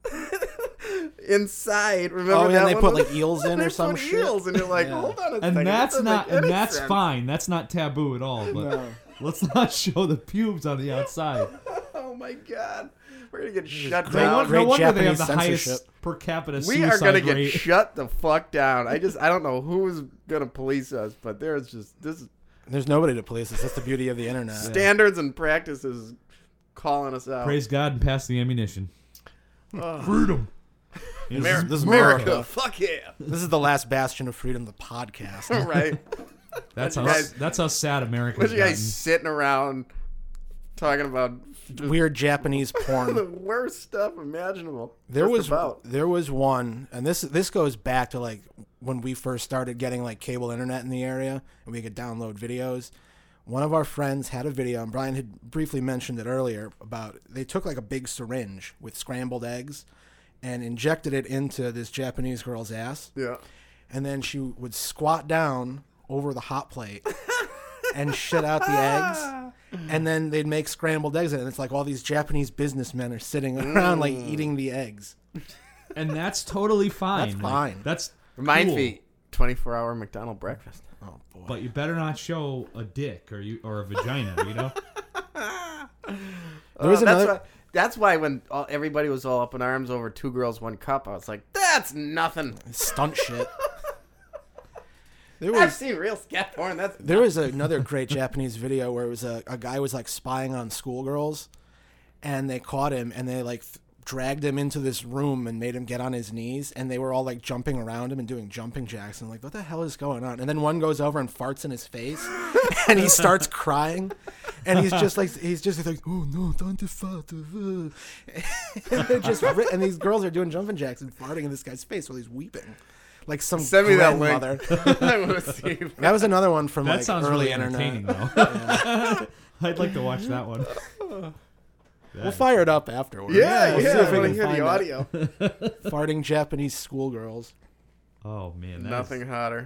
inside. Remember Oh, that yeah, they one? put, like, eels in They or some put shit. eels, and you're like, Yeah. hold on a And second. that's this doesn't not. make And any that's sense. fine. That's not taboo at all. But No. let's not show the pubes on the outside. Oh my god, we're gonna get shut great- No, down. won- great no wonder they have Japanese the highest censorship. per capita We suicide are gonna get rate. shut the fuck down. I just I don't know who's gonna police us, but there's just this is There's nobody to police us. That's the beauty of the internet. standards and practices calling us out. Praise God and pass the ammunition. Oh. Freedom. This, America, is, this is America, America. fuck yeah, This is the last bastion of freedom, the podcast. right? That's Bunch how. of guys- That's how sad America Bunch is. of guys sitting around talking about just Weird Japanese the porn. worst stuff imaginable. There Just was about. there was one, and this this goes back to like when we first started getting like cable internet in the area and we could download videos. One of our friends had a video, and Brian had briefly mentioned it earlier, about they took like a big syringe with scrambled eggs and injected it into this Japanese girl's ass. Yeah. And then she would squat down over the hot plate and shit out the eggs. And then they'd make scrambled eggs, and it's like all these Japanese businessmen are sitting around like eating the eggs. And that's totally fine. That's Like, fine. That's Reminds cool. me, twenty-four hour McDonald breakfast. Oh boy. But you better not show a dick or you or a vagina, you know? There was Uh, that's, another- why, that's why when all, everybody was all up in arms over two girls, one cup, I was like, that's nothing. Stunt shit. There I've was seen real scat porn. That's there was another great Japanese video where it was a, a guy was like spying on schoolgirls, and they caught him and they like th- dragged him into this room and made him get on his knees, and they were all like jumping around him and doing jumping jacks, and like, what the hell is going on? And then one goes over and farts in his face, and he starts crying, and he's just like he's just like, oh no, don't do fart. And they're just ri- and these girls are doing jumping jacks and farting in this guy's face while he's weeping, like some Send me that link. grandmother. I want to see. That was another one from That like sounds early really internet. entertaining, though. I'd like to watch that one. We'll fire it up afterwards. Yeah, We'll see yeah. if I we want to can hear find the it. audio. Farting Japanese schoolgirls. Oh man, that Nothing is- hotter.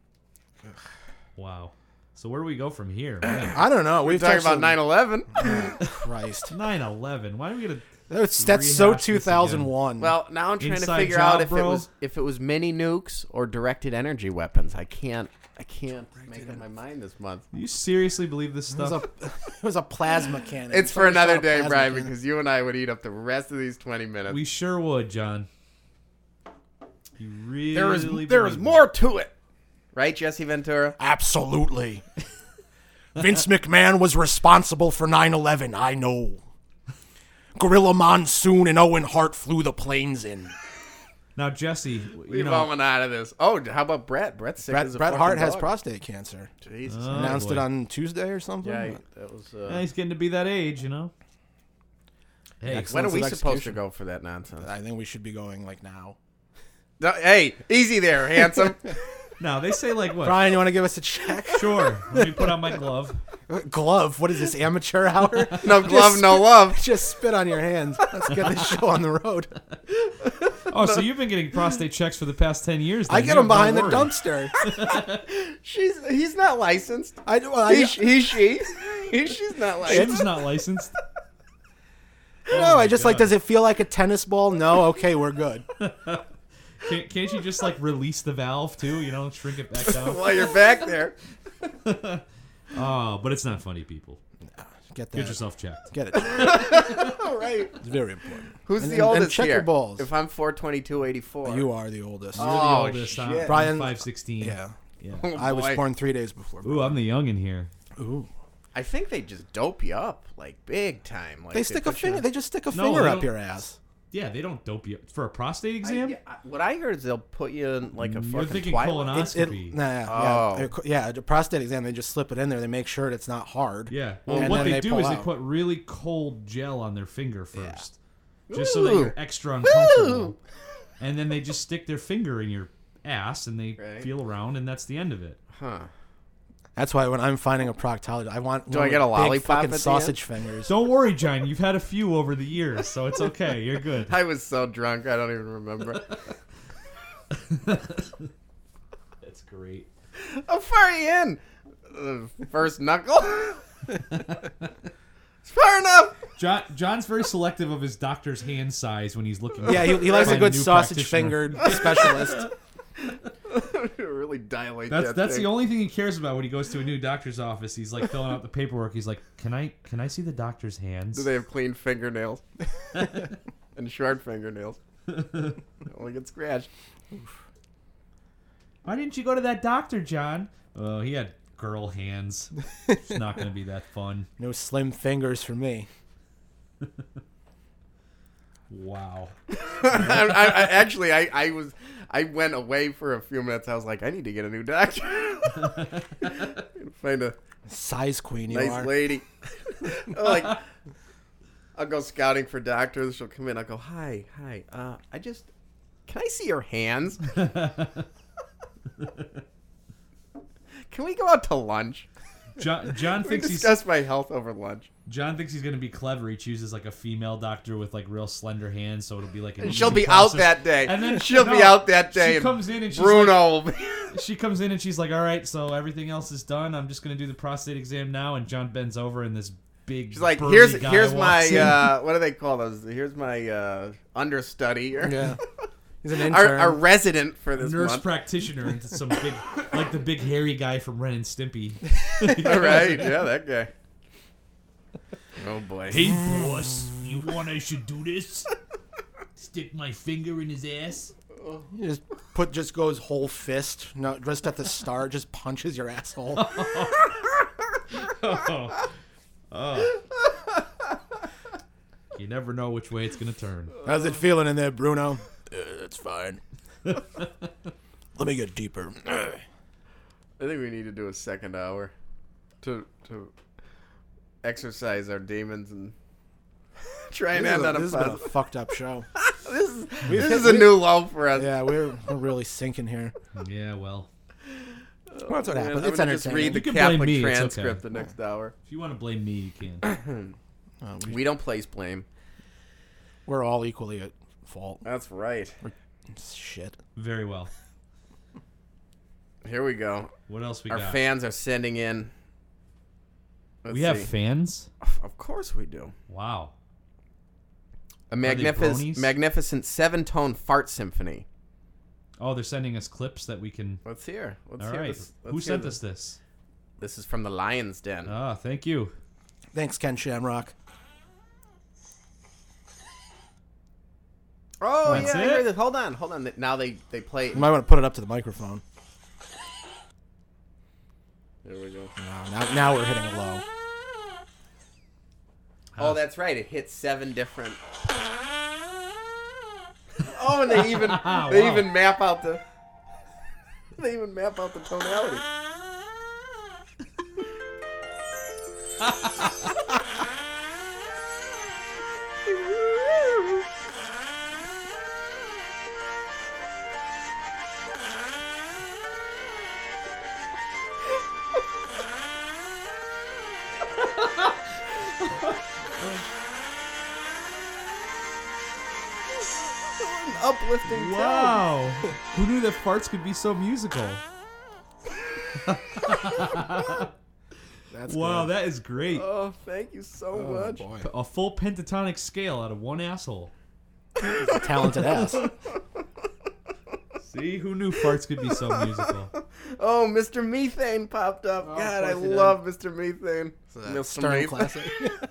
wow. So where do we go from here? Man, I don't know. We're We've talking touched about some- nine eleven. Christ. nine eleven. Why do we get a? That's, that's so Rehash this two thousand one. Well, now I'm trying Inside to figure job, out if it bro. was if it was mini nukes or directed energy weapons. I can't. I can't make up my mind this month. Do you seriously believe this it was, stuff? a, it was a plasma cannon. It's for Somebody another shot a day, plasma Brian, cannon. because you and I would eat up the rest of these twenty minutes. We sure would, John. You really? there is believe there is that? more to it, right, Jesse Ventura? Absolutely. Vince McMahon was responsible for nine eleven, I know. Gorilla Monsoon and Owen Hart flew the planes in. Now, Jesse, you We've know, all went out of this. Oh, how about Brett? Brett's sick Bret, as a Bret fucking Hart has dog. prostate cancer. Jesus. Oh, Announced boy. it on Tuesday or something. yeah, he- that was. Uh, yeah, he's getting to be that age, you know. Hey, Excellent. when are we Excellence of supposed to execution. go for that nonsense? I think we should be going like now. No, hey, easy there, handsome. now they say like what? Brian, you want to give us a check? Sure. Let me put on my glove. Glove. What is this, amateur hour? No glove, no love. Just spit on your hands. Let's get this show on the road. Oh, so you've been getting prostate checks for the past ten years? Then. I You get have them no behind the worry. dumpster. She's he's not licensed. I do. I, He, he, she. He, she's not licensed. Jim's not licensed. no, I just like. God. Does it feel like a tennis ball? No. Okay, we're good. Can't, can't you just like release the valve too? You know, shrink it back down. While you're back there. Oh, but it's not funny, people. Get that. Get yourself checked. Get it. All right. It's very important. Who's And- the and- and oldest check here? your balls. If I'm four twenty-two eighty-four. You are the oldest. You're the Oh, oldest. shit. I'm Brian- five sixteen. Yeah. Yeah. Oh, I was boy. born three days before. Ooh, I'm the young in here. Ooh. I think they just dope you up like big time. Like They stick a put you finger. in- They just stick a No, finger they up don't- your ass. Yeah, they don't dope you for a prostate I- exam. yeah, I- what I heard is they'll put you in like a You're fucking thinking twilight. It's, it, Oscopy. nah, yeah, Oh. yeah, yeah. The prostate exam. They just slip it in there. They make sure it's not hard. Yeah. Well, And what then they, they do pull is they out. put really cold gel on their finger first, just so that Ooh. you're extra uncomfortable. Ooh. And then they just stick their finger in your ass and they Right. feel around, and that's the end of it. Huh. That's why when I'm finding a proctologist, I want Do one I get with a big lollipop fucking at the sausage fingers. Don't worry, John. You've had a few over the years, so it's okay. You're good. I was so drunk I don't even remember. That's great. How far are you in? Uh, first knuckle? It's far enough. John John's very selective of his doctor's hand size when he's looking. Yeah, he, he likes a find good new sausage practitioner. fingered specialist. Really dilate That's that that's thing. the only thing he cares about when he goes to a new doctor's office. He's like filling out the paperwork. He's like, "Can I can I see the doctor's hands?" Do they have clean fingernails? And short fingernails. Only get scratched. Why didn't you go to that doctor, John? Oh, he had girl hands. It's not going to be that fun. No slim fingers for me. Wow. I, I, I actually I, I was I went away for a few minutes. I was like, I need to get a new doctor. Find a Size queen you nice are. lady. Like I'll go scouting for doctors. She'll come in. I'll go, hi, hi. Uh, I just can I see your hands? Can we go out to lunch? John, John We thinks he's discuss my health over lunch. John thinks he's gonna be clever. He chooses like a female doctor with like real slender hands, so it'll be like. An And she'll easy be out process. that day. And then she'll no, be out that day. She and comes in and she's Bruno. like, she comes in and she's like, "All right, so everything else is done. I'm just gonna do the prostate exam now." And John bends over and this big. She's like, burly here's guy here's my walks in. uh, what do they call those? Here's my uh, understudy or Yeah. He's an intern. our, our resident for this nurse month. practitioner and some big, like the big hairy guy from Ren and Stimpy. All right, yeah, that guy. Oh boy. Hey, boss, you want I should do this? Stick my finger in his ass? He just put just goes whole fist, no, just at the start, just punches your asshole. Oh. Oh. You never know which way it's gonna turn. How's it feeling in there, Bruno? Uh, it's fine. Let me get deeper. I think we need to do a second hour to to exercise our demons and try and This, is end a, on a this has been a positive. fucked up show. This is We've this hit- is a we- new low for us. Yeah, we're we're really sinking here. Yeah, well, Well, that's what Man, happens. I'm It's gonna just entertaining. read the You can blame Catholic me, it's okay. transcript the next hour. if you want to blame me, you can. Uh, we, We don't place blame. we're all equally at fault. That's right. Shit. Very well. Here we go. What else we Our got? fans are sending in. Let's we have see. fans? Of course we do. Wow. A they magnificent, bronies? magnificent seven-tone fart symphony. Oh, they're sending us clips that we can... Let's hear. Let's All hear right. this. Let's Who hear sent this. us this? This is from the Lion's Den. Ah, thank you. Thanks, Ken Shamrock. oh That's yeah, I it? heard this. Hold on, hold on. Now they they play. You might want to put it up to the microphone. There we go. No, now, now we're hitting a low. Oh, that's right. It hits seven different. Oh, and they even they Wow. even map out the. They even map out the tonality. An uplifting tone. Wow. Who knew that farts could be so musical? That's Wow, good. that is great. Oh, thank you so Oh, much. boy. A full pentatonic scale out of one asshole. He's a talented ass. See, who knew farts could be so musical? Oh, Mister Methane popped up. Oh, God, of I course he did. love Mister Methane. Mister Stern Methane. classic.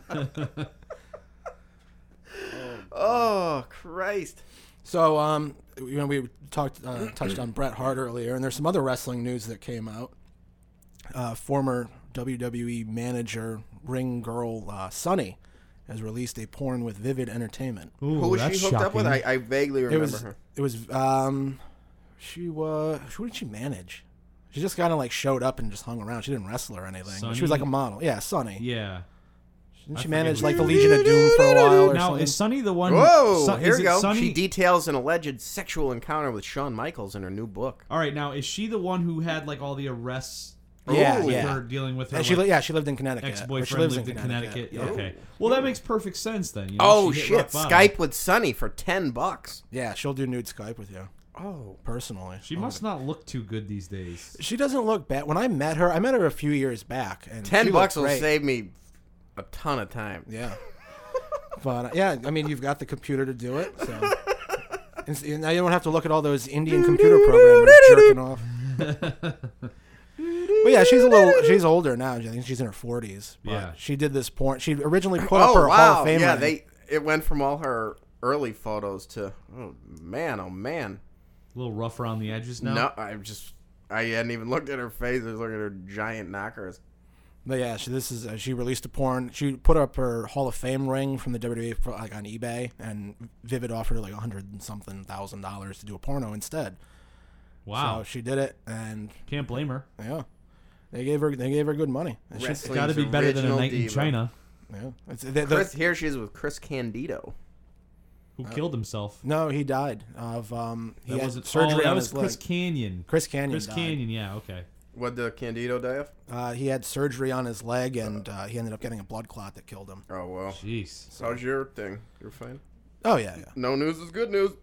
Oh, Christ. So, um, you know, we talked, uh, touched on Bret Hart earlier, and there's some other wrestling news that came out. Uh, former W W E manager, ring girl, uh, Sunny, has released a porn with Vivid Entertainment. Ooh, Who was that's she hooked up with? I, shocking. I vaguely It remember was, her. it was, um, she was, who did she manage? She just kind of like showed up and just hung around. She didn't wrestle or anything. Sunny? She was like a model. Yeah, Sunny. Yeah. Didn't I she forget manage who like she the is. Legion of Doom for a while or Now, something? is Sunny the one... Whoa, Sun- here is we it go. Sunny? She details an alleged sexual encounter with Shawn Michaels in her new book. All right, now, is she the one who had, like, all the arrests Yeah, Ooh. with yeah. her dealing with her And she, like, li- yeah, she lived in Connecticut. Or she ex-boyfriend lives lived in Connecticut? Yeah. Okay. Well, that makes perfect sense then. You know? Oh, She hit shit. rock bottom. Skype with Sunny for ten bucks. Yeah, she'll do nude Skype with you Oh. personally. She must not look too good these days. She doesn't look bad. When I met her, I met her a few years back, and ten she bucks looked will great. save me a ton of time. Yeah, but uh, yeah, I mean, you've got the computer to do it, so and s- now you don't have to look at all those Indian computer programmers jerking off. But yeah, she's a little. She's older now. I think she's in her forties. Yeah. she did this porn. She originally put up Oh, her Hall wow. of Fame. Yeah, ring. they it went from all her early photos to, oh, man, oh, man. A little rough around the edges now. No, I just, I hadn't even looked at her face. I was looking at her giant knockers. But yeah, she, this is uh, she released a porn. She put up her Hall of Fame ring from the W W E for, like on eBay, and Vivid offered her like a hundred and something thousand dollars to do a porno instead. Wow. So she did it, and Can't blame her. yeah, they gave her they gave her good money. And she- Wrestling. It's got to be better than a original night in diva. China. yeah, it's, the, the, Chris, here she is with Chris Candido. Who killed himself? No, he died of um. He That had wasn't surgery oh, that on was his Chris leg. Canyon. Chris Canyon. Chris died. Canyon, yeah, okay. What'd the Candido die of? Uh, he had surgery on his leg, and uh, he ended up getting a blood clot that killed him. Oh, well. Jeez. So how's your thing? You're fine? Oh yeah, yeah. No news is good news.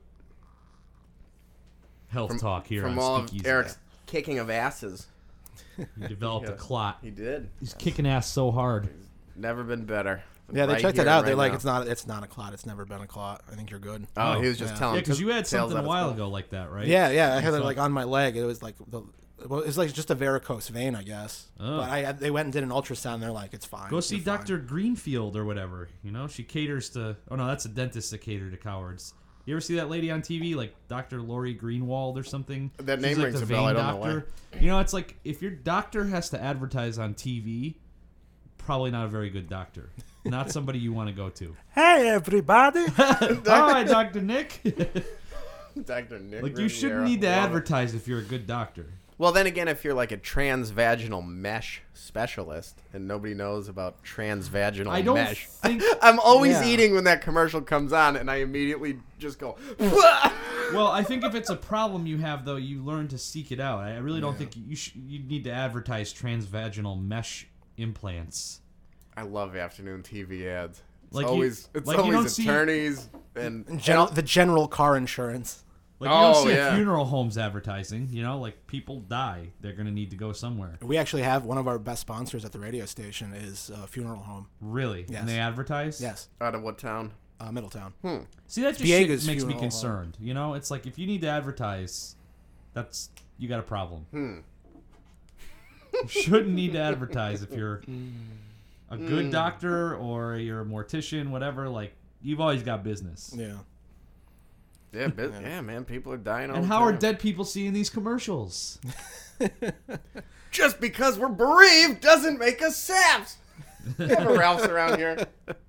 Health talk here From on all of Speakeasy. Eric's kicking of asses. He developed Yeah. a clot. He did. He's kicking ass so hard. Never been better. Yeah, they Right checked here it out. and They're right like, now. it's not, it's not a clot. It's never been a clot. I think you're good. Oh, Oh, he was just yeah. telling. Yeah, because you had tales something out a of while school. ago like that, right? Yeah, yeah. I had it thought- like on my leg. It was like the, well, it's like just a varicose vein, I guess. Oh. But I, they went and did an ultrasound. And they're like, it's fine. Go see You're fine. Doctor Greenfield or whatever. You know, she caters to. Oh no, that's a dentist that cater to cowards. You ever see that lady on T V, like Doctor Lori Greenwald or something? That She's name like rings the a bell, vein I don't know doctor. You know, it's like if your doctor has to advertise on T V, probably not a very good doctor. Not somebody you want to go to. Hey, everybody. Hi, Doctor Nick. Doctor Nick Like you shouldn't Riviera. need to Love it. advertise if you're a good doctor. Well, then again, if you're like a transvaginal mesh specialist and nobody knows about transvaginal I don't mesh, think. I'm always Yeah. eating when that commercial comes on, and I immediately just go. Well, I think if it's a problem you have, though, you learn to seek it out. I really don't think you sh- you need to advertise transvaginal mesh implants. I love afternoon T V ads. It's Like you- always it's like you don't always see- attorneys and Gen- the general car insurance. Like you Oh, don't see yeah. a funeral homes advertising. You know, like people die, they're gonna need to go somewhere. We actually have one of our best sponsors at the radio station is a funeral home. Really? Yes. And they advertise? Yes, out of what town? uh, Middletown. See, that just Viega's shit makes me funeral home. concerned. You know, it's like if you need to advertise, that's you got a problem. Hmm. You shouldn't need to advertise if you're a good Hmm. doctor or you're a mortician, whatever. Like you've always got business. Yeah. Yeah, but, yeah, man, people are dying all And the how are time. dead people seeing these commercials? Just because we're bereaved doesn't make us saps. You have a Ralph's around here.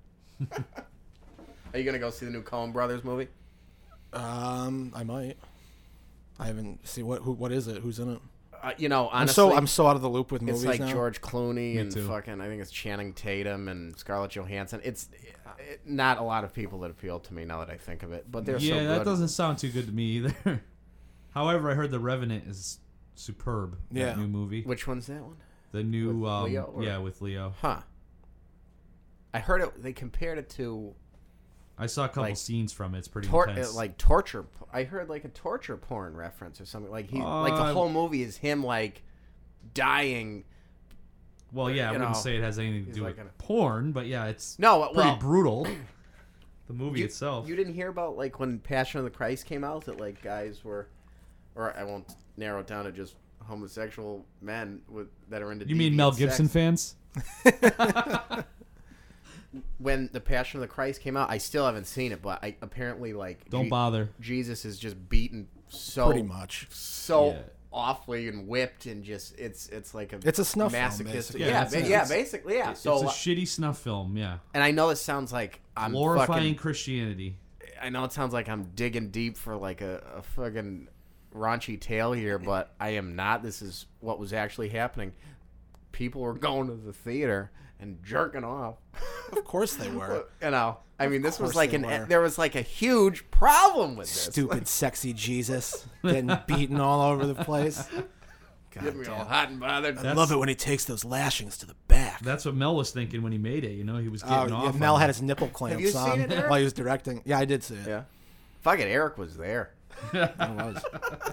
Are you gonna go see the new Coen Brothers movie? Um, I might. I haven't seen what. Who, what is it? Who's in it? Uh, you know, I'm honestly, so I'm so out of the loop with movies it's like now. George Clooney and too. fucking. I think it's Channing Tatum and Scarlett Johansson. It's it, not a lot of people that appeal to me now that I think of it, but they're yeah, so that good. doesn't sound too good to me either. However, I heard The Revenant is superb. Yeah. That new movie. Which one's that one? The new, With um, Leo, or- yeah, with Leo. Huh. I heard it. They compared it to I saw a couple Like, scenes from it. It's pretty tor- intense. uh, like torture. p- I heard like a torture porn reference or something. Like he, like the Uh, whole movie is him like dying. well, yeah, I you wouldn't know, say it has anything to he's do like with a- porn, but yeah, it's No, pretty well, brutal. The movie you, itself. You didn't hear about like when Passion of the Christ came out that like guys were, or I won't narrow it down to just homosexual men with that are into. You mean Mel deviant Gibson sex. fans? When the Passion of the Christ came out, I still haven't seen it, but I apparently like Don't Je- bother. Jesus is just beaten so Pretty much. so Yeah. awfully and whipped and just it's it's like a It's a snuff film, masochistic. basically. Yeah, Yeah, yeah, it's- yeah it's- basically, yeah. It's So a shitty snuff film, yeah. and I know this sounds like I'm Glorifying fucking. Christianity. I know it sounds like I'm digging deep for like a, a fucking raunchy tale here, but I am not. This is what was actually happening. People were going to the theater and jerking off. Of course they were. You know, I mean, this was course like they an. were. There was like a huge problem with this. Stupid, sexy Jesus getting beaten all over the place. God Get me all damn. hot and bothered. I love it when he takes those lashings to the back. That's what Mel was thinking when he made it. You know, he was Oh, getting yeah, off. Mel on had it. his nipple clamps you seen on it, Eric? while he was directing. Yeah, I did see it. Yeah. Fucking Eric was there. I was.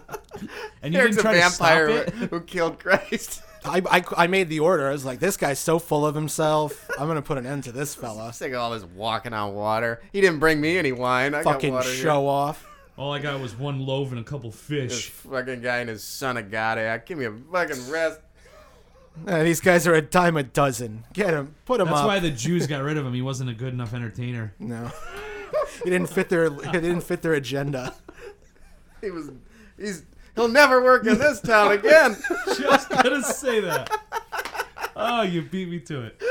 and you Eric's didn't a try to stop vampire it. who killed Christ. I, I, I made the order. I was like, this guy's so full of himself. I'm gonna put an end to this fella. Sick of all this walking on water. He didn't bring me any wine. I Fucking got water show off. All I got was one loaf and a couple Here. This fish. fucking guy and his son of God act. Give me a fucking rest. Uh, these guys are a dime a dozen. Get him. Put him That's up. why the Jews got rid of him. He wasn't a good enough entertainer. No. It didn't fit their. It didn't fit their agenda. He was. He's. He'll never work in this town again. Just gonna say that. Oh, you beat me to it.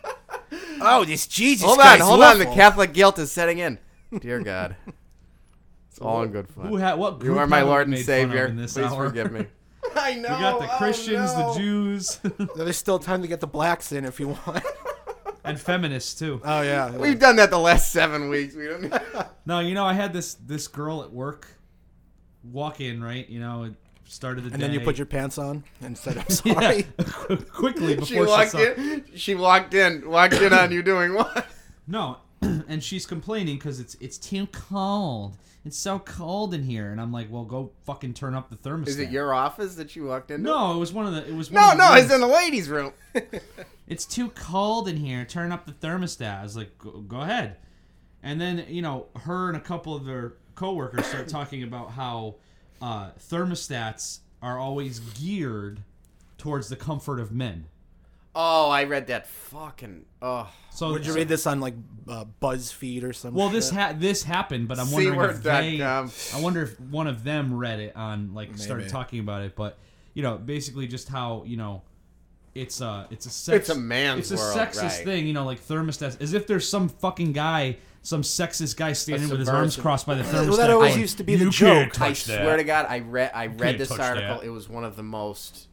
Oh, this Jesus Hold on, guy's hold on. The awful. Catholic guilt is setting in. Dear God. It's all in good fun. Who had what? You Group are my haven't Lord we and made fun of Savior. in this Please hour? forgive me. I know. We got the oh, Christians, no. the Jews. There's still time to get the blacks in if you want. and feminists too. Oh yeah. We've done that the last seven weeks. We don't. No, you know, I had this this girl at work walk in, right? You know, it started the And day. then you put your pants on and said, "I'm yeah, sorry." quickly before She she, walked saw. in. She walked in. Walked in on you doing what? No, and she's complaining because it's it's too cold. It's so cold in here, and I'm like, well, go fucking turn up the thermostat. Is it your office that you walked into? No, it was one of the. It was one No, of the no, rooms. it's in the ladies' room. It's too cold in here. Turn up the thermostat. I was like, go, go ahead. And then, you know, her and a couple of their coworkers start talking about how uh, thermostats are always geared towards the comfort of men. Oh, I read that fucking. Oh, So Would you so- read this on like uh, BuzzFeed or something? Well, this ha- this happened, but I'm wondering if C word dot they. com. I wonder if one of them read it on like started Maybe. talking about it, but you know, basically just how you know. It's a it's a sex, It's a man's it's a world, sexist right. thing, you know, like thermostats. As if there's some fucking guy, some sexist guy standing with his arms subversive. crossed by the thermostat. Well, that always going, used to be "You the can't joke." I touch that." swear to God, I read. I read can't this touch article. that. It was one of the most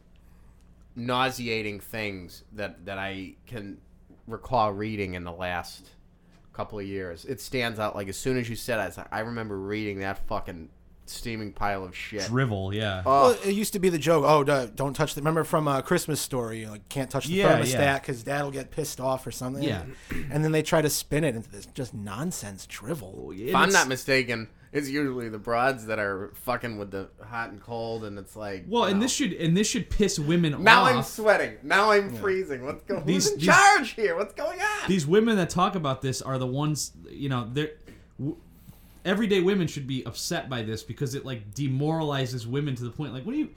nauseating things that that I can recall reading in the last couple of years. It stands out. Like as soon as you said it, I, was like, I remember reading that fucking steaming pile of shit. drivel, yeah. Oh, Well, it used to be the joke. Oh, duh, don't touch the. Remember from uh, Christmas Story, like can't touch the Yeah, thermostat yeah. because Dad'll get pissed off or something. Yeah. And then they try to spin it into this just nonsense drivel. if I'm not mistaken, it's usually the broads that are fucking with the hot and cold, and it's like. Well, you and know. this should and this should piss women Now off. I'm sweating. Now I'm freezing. What's going? These- Who's in these- charge here? What's going on? These women that talk about this are the ones, you know, they're w- everyday women should be upset by this because it like demoralizes women to the point like, what do you?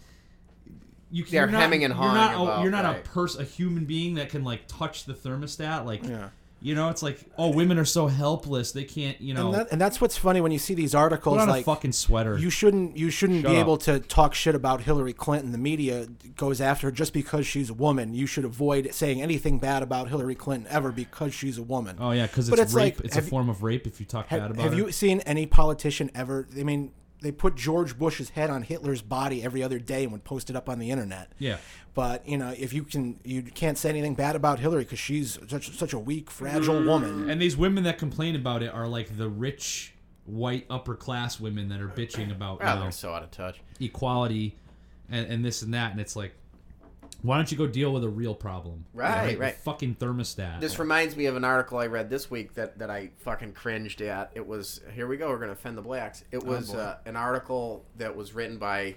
You They're you're not, hemming and you're hawing not, a- about, You're not right. a person, a human being that can like touch the thermostat. Like, Yeah. you know, it's like, oh, women are so helpless. They can't, you know, And, that, and that's what's funny when you see these put articles on like a fucking sweater. you shouldn't you shouldn't Shut be up. able to talk shit about Hillary Clinton. The media goes after her just because she's a woman. You should avoid saying anything bad about Hillary Clinton ever because she's a woman. oh yeah, because But it's, it's rape. like, it's a have you- form of rape if you talk bad Have, about have her. you seen any politician ever? I mean, they put George Bush's head on Hitler's body every other day and would post it up on the internet. Yeah. But you know, if you can, you can't say anything bad about Hillary because she's such such a weak, fragile woman. And these women that complain about it are like the rich, white, upper class women that are bitching about you Well, know, they're so out of touch. equality and, and this and that. And it's like, why don't you go deal with a real problem? Right, The right. fucking thermostat. This reminds me of an article I read this week that, that I fucking cringed at. It was, here we go, we're going to offend the blacks. It was boy. uh, an article that was written by,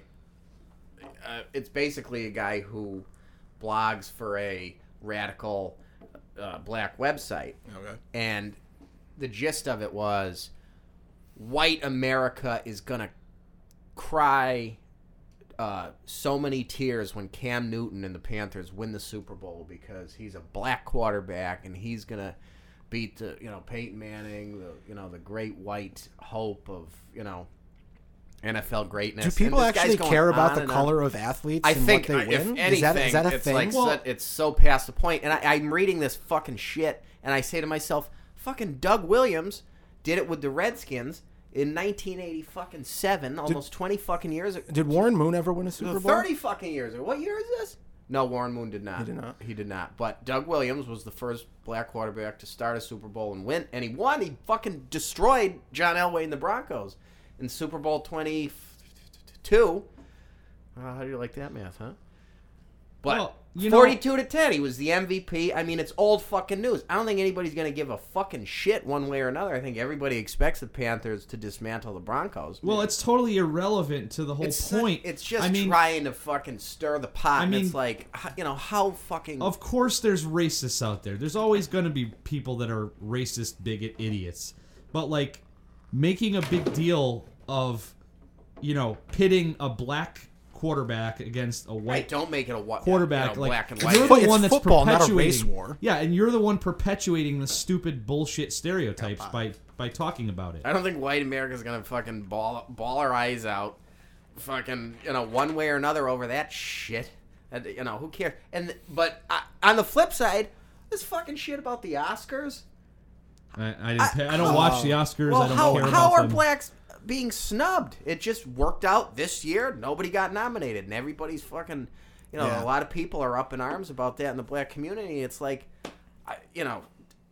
uh, it's basically a guy who blogs for a radical uh, black website. Okay. And the gist of it was, white America is going to cry uh, so many tears when Cam Newton and the Panthers win the Super Bowl because he's a black quarterback and he's gonna beat the you know Peyton Manning, the you know the great white hope of you know N F L greatness. Do And people this guy's actually going care about on the and on. color of athletes I and think what uh, they if win? anything, is that is that a it's thing? like Well- so, it's so past the point. And I, I'm reading this fucking shit, and I say to myself, "Fucking Doug Williams did it with the Redskins in nineteen eighty fucking seven, almost twenty fucking years ago. Did Warren Moon ever win a Super Bowl? thirty fucking years ago. What year is this? No, Warren Moon did not. He did not. He did not. But Doug Williams was the first black quarterback to start a Super Bowl and win, and he won. He fucking destroyed John Elway and the Broncos in Super Bowl twenty-two. Uh, how do you like that math, huh? But Well, you know- forty-two to ten, he was the M V P. I mean, it's old fucking news. I don't think anybody's going to give a fucking shit one way or another. I think everybody expects the Panthers to dismantle the Broncos. well, it's totally irrelevant to the whole It's point. It's just I mean, trying to fucking stir the pot. I and mean- it's like, h- you know, how fucking. Of course, there's racists out there. There's always going to be people that are racist, bigot, idiots. But like, making a big deal of, you know, pitting a black quarterback against a Right, white don't make it a what quarterback, you know, like black and you're white. the But it's one that's football, not a perpetuating. race war. Yeah, and you're the one perpetuating the stupid bullshit stereotypes by by talking about it. I don't think white America's gonna fucking ball ball our eyes out, fucking you know one way or another over that shit. And, you know who cares? And but uh, on the flip side, this fucking shit about the Oscars. I, I didn't. Pay, I don't watch the Oscars. Well, I don't how care how about are them. blacks being snubbed? It just worked out this year. Nobody got nominated, and everybody's fucking. You know, Yeah. a lot of people are up in arms about that in the black community. It's like, I, you know,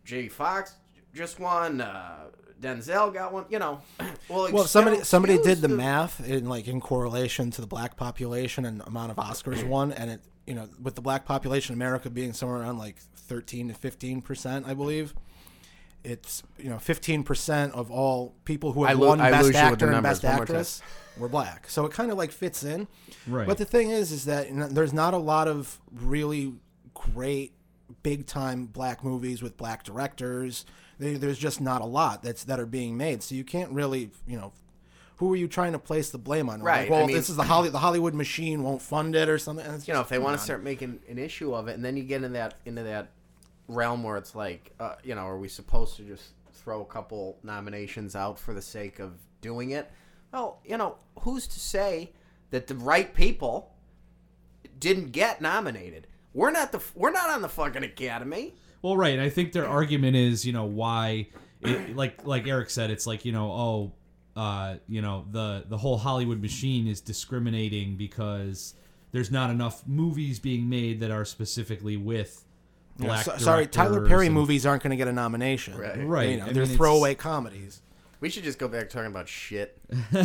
J. Fox just won. Uh, Denzel got one. You know, well, Well, somebody excuse somebody did the the- math in like in correlation to the black population and amount of Oscars won, and it you know with the black population in America being somewhere around like thirteen to fifteen percent, I believe. It's you know fifteen percent of all people who have I lo- won I Best lose you with Actor the and numbers. Best One more Actress were black, so it kind of like fits in. Right. But the thing is, is that you know, there's not a lot of really great big time black movies with black directors. There- There's just not a lot that's that are being made, so you can't really you know. Who are you trying to place the blame on? Right, Like, well, I mean- this is the Holly, the Hollywood machine won't fund it or something. And it's You know, just, if they come want on. to start making an issue of it, and then you get in that into that realm where it's like, uh, you know, are we supposed to just throw a couple nominations out for the sake of doing it? Well, you know, who's to say that the right people didn't get nominated? We're not the we're not on the fucking Academy. Well, right. And I think their argument is, you know, why, it, like like Eric said, it's like, you know, oh, uh, you know, the the whole Hollywood machine is discriminating because there's not enough movies being made that are specifically with You know, black. so- sorry, Tyler Perry and- movies aren't going to get a nomination. Right. Right. You know, I they're mean, it's- throwaway comedies. We should just go back to talking about shit.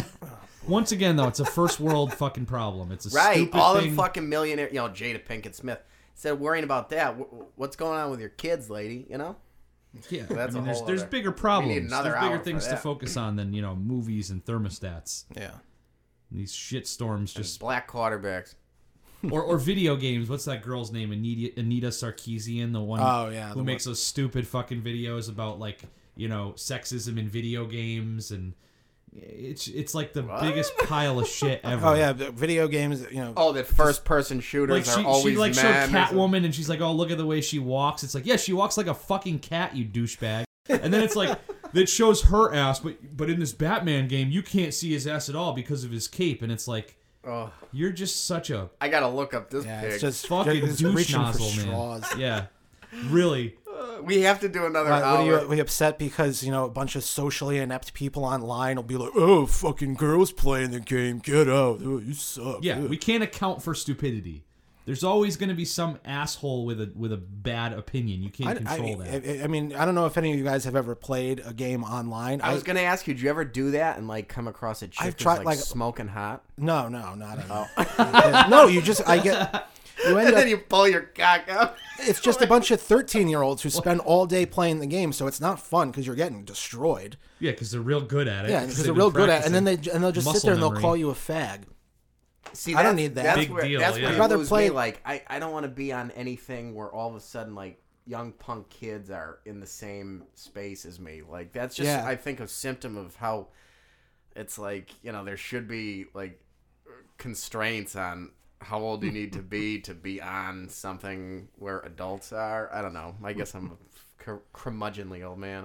Once again, though, it's a first world fucking problem. It's a Right, stupid all thing. them fucking millionaire, you know, Jada Pinkett Smith. Instead of worrying about that, wh- what's going on with your kids, lady? You know. Yeah, That's I a mean, there's, whole there's other- bigger we need problems. another There's hour bigger for things to that. focus on than, you know, movies and thermostats. Yeah. Just These shit storms just black quarterbacks. or or video games. What's that girl's name? Anita Anita Sarkeesian, the one Oh, yeah, who the makes those stupid fucking videos about like, you know, sexism in video games, and it's it's like the What? biggest pile of shit ever. Oh yeah, the video games. You know. Oh, that first-person shooters Like she, are always she like showed men. or something. Catwoman and she's like, oh, look at the way she walks. It's like, yeah, she walks like a fucking cat, you douchebag. And then it's like that shows her ass, but but in this Batman game, you can't see his ass at all because of his cape, and it's like, Oh, you're just such a I gotta look up this Yeah, pig. it's just fucking just douche reaching nozzle, for man. straws. Yeah, really. Uh, we have to do another Right, what are hour. you, are you upset because you know a bunch of socially inept people online will be like, "Oh, fucking girls playing the game, get out! Oh, you suck." Yeah, Ugh." we can't account for stupidity. There's always going to be some asshole with a with a bad opinion. You can't I, control I, that. I, I mean, I don't know if any of you guys have ever played a game online. I was gonna ask you, did you ever do that and like come across a chick I've who's, tried, like, like- smoking hot? no, no, not at all. No, you just I get. You end And up, then you pull your cock out. it's just a bunch of thirteen-year-olds who spend all day playing the game, so it's not fun because you're getting destroyed. Yeah, because they're real good at it. Yeah, because they're real good at it, and then they and they'll just sit muscle there and they'll memory. call you a fag. See, I don't that's- need that. That's Big where, deal, That's yeah. where I'd you rather lose play- me. Like, I, I don't want to be on anything where all of a sudden, like, young punk kids are in the same space as me. Like, that's just, Yeah. I think, a symptom of how it's like, you know, there should be, like, constraints on how old you need to be to be on something where adults are. I don't know. I guess I'm a cur- curmudgeonly old man.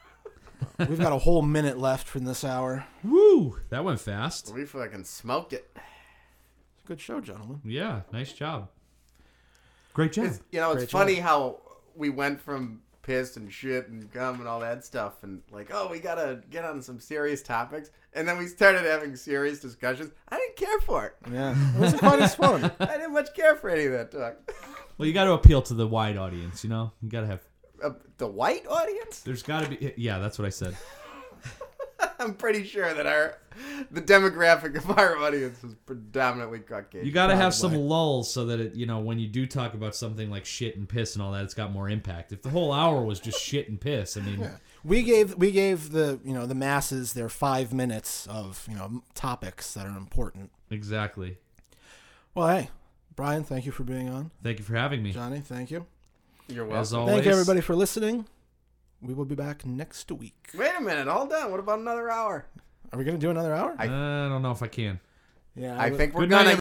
I, We've got a whole minute left from this hour. Woo! That went fast. we fucking smoked it. Good show, gentlemen. Yeah, nice job. Great job. It's, you know, it's Great funny how we went from pissed and shit and gum and all that stuff and like, oh, we gotta get on some serious topics. And then we started having serious discussions. I didn't care for it. Yeah, it wasn't quite as fun. I didn't much care for any of that talk. Well, you got to appeal to the wide audience, you know? You got to have. Uh, the white audience? There's got to be. Yeah, that's what I said. I'm pretty sure that our the demographic of our audience is predominantly Caucasian. You got to have some Probably. lulls so that it, you know, when you do talk about something like shit and piss and all that, it's got more impact. If the whole hour was just shit and piss, I mean, Yeah. We gave we gave the you know the masses their five minutes of you know topics that are important. exactly. Well, hey, Brian, thank you for being on. Thank you for having me. Johnny, thank you. You're As welcome. always. Thank you everybody for listening. We will be back next week. Wait a minute, hold on. What about another hour? Are we gonna do another hour? I don't know if I can. Yeah, I would- think we're Good night, gonna.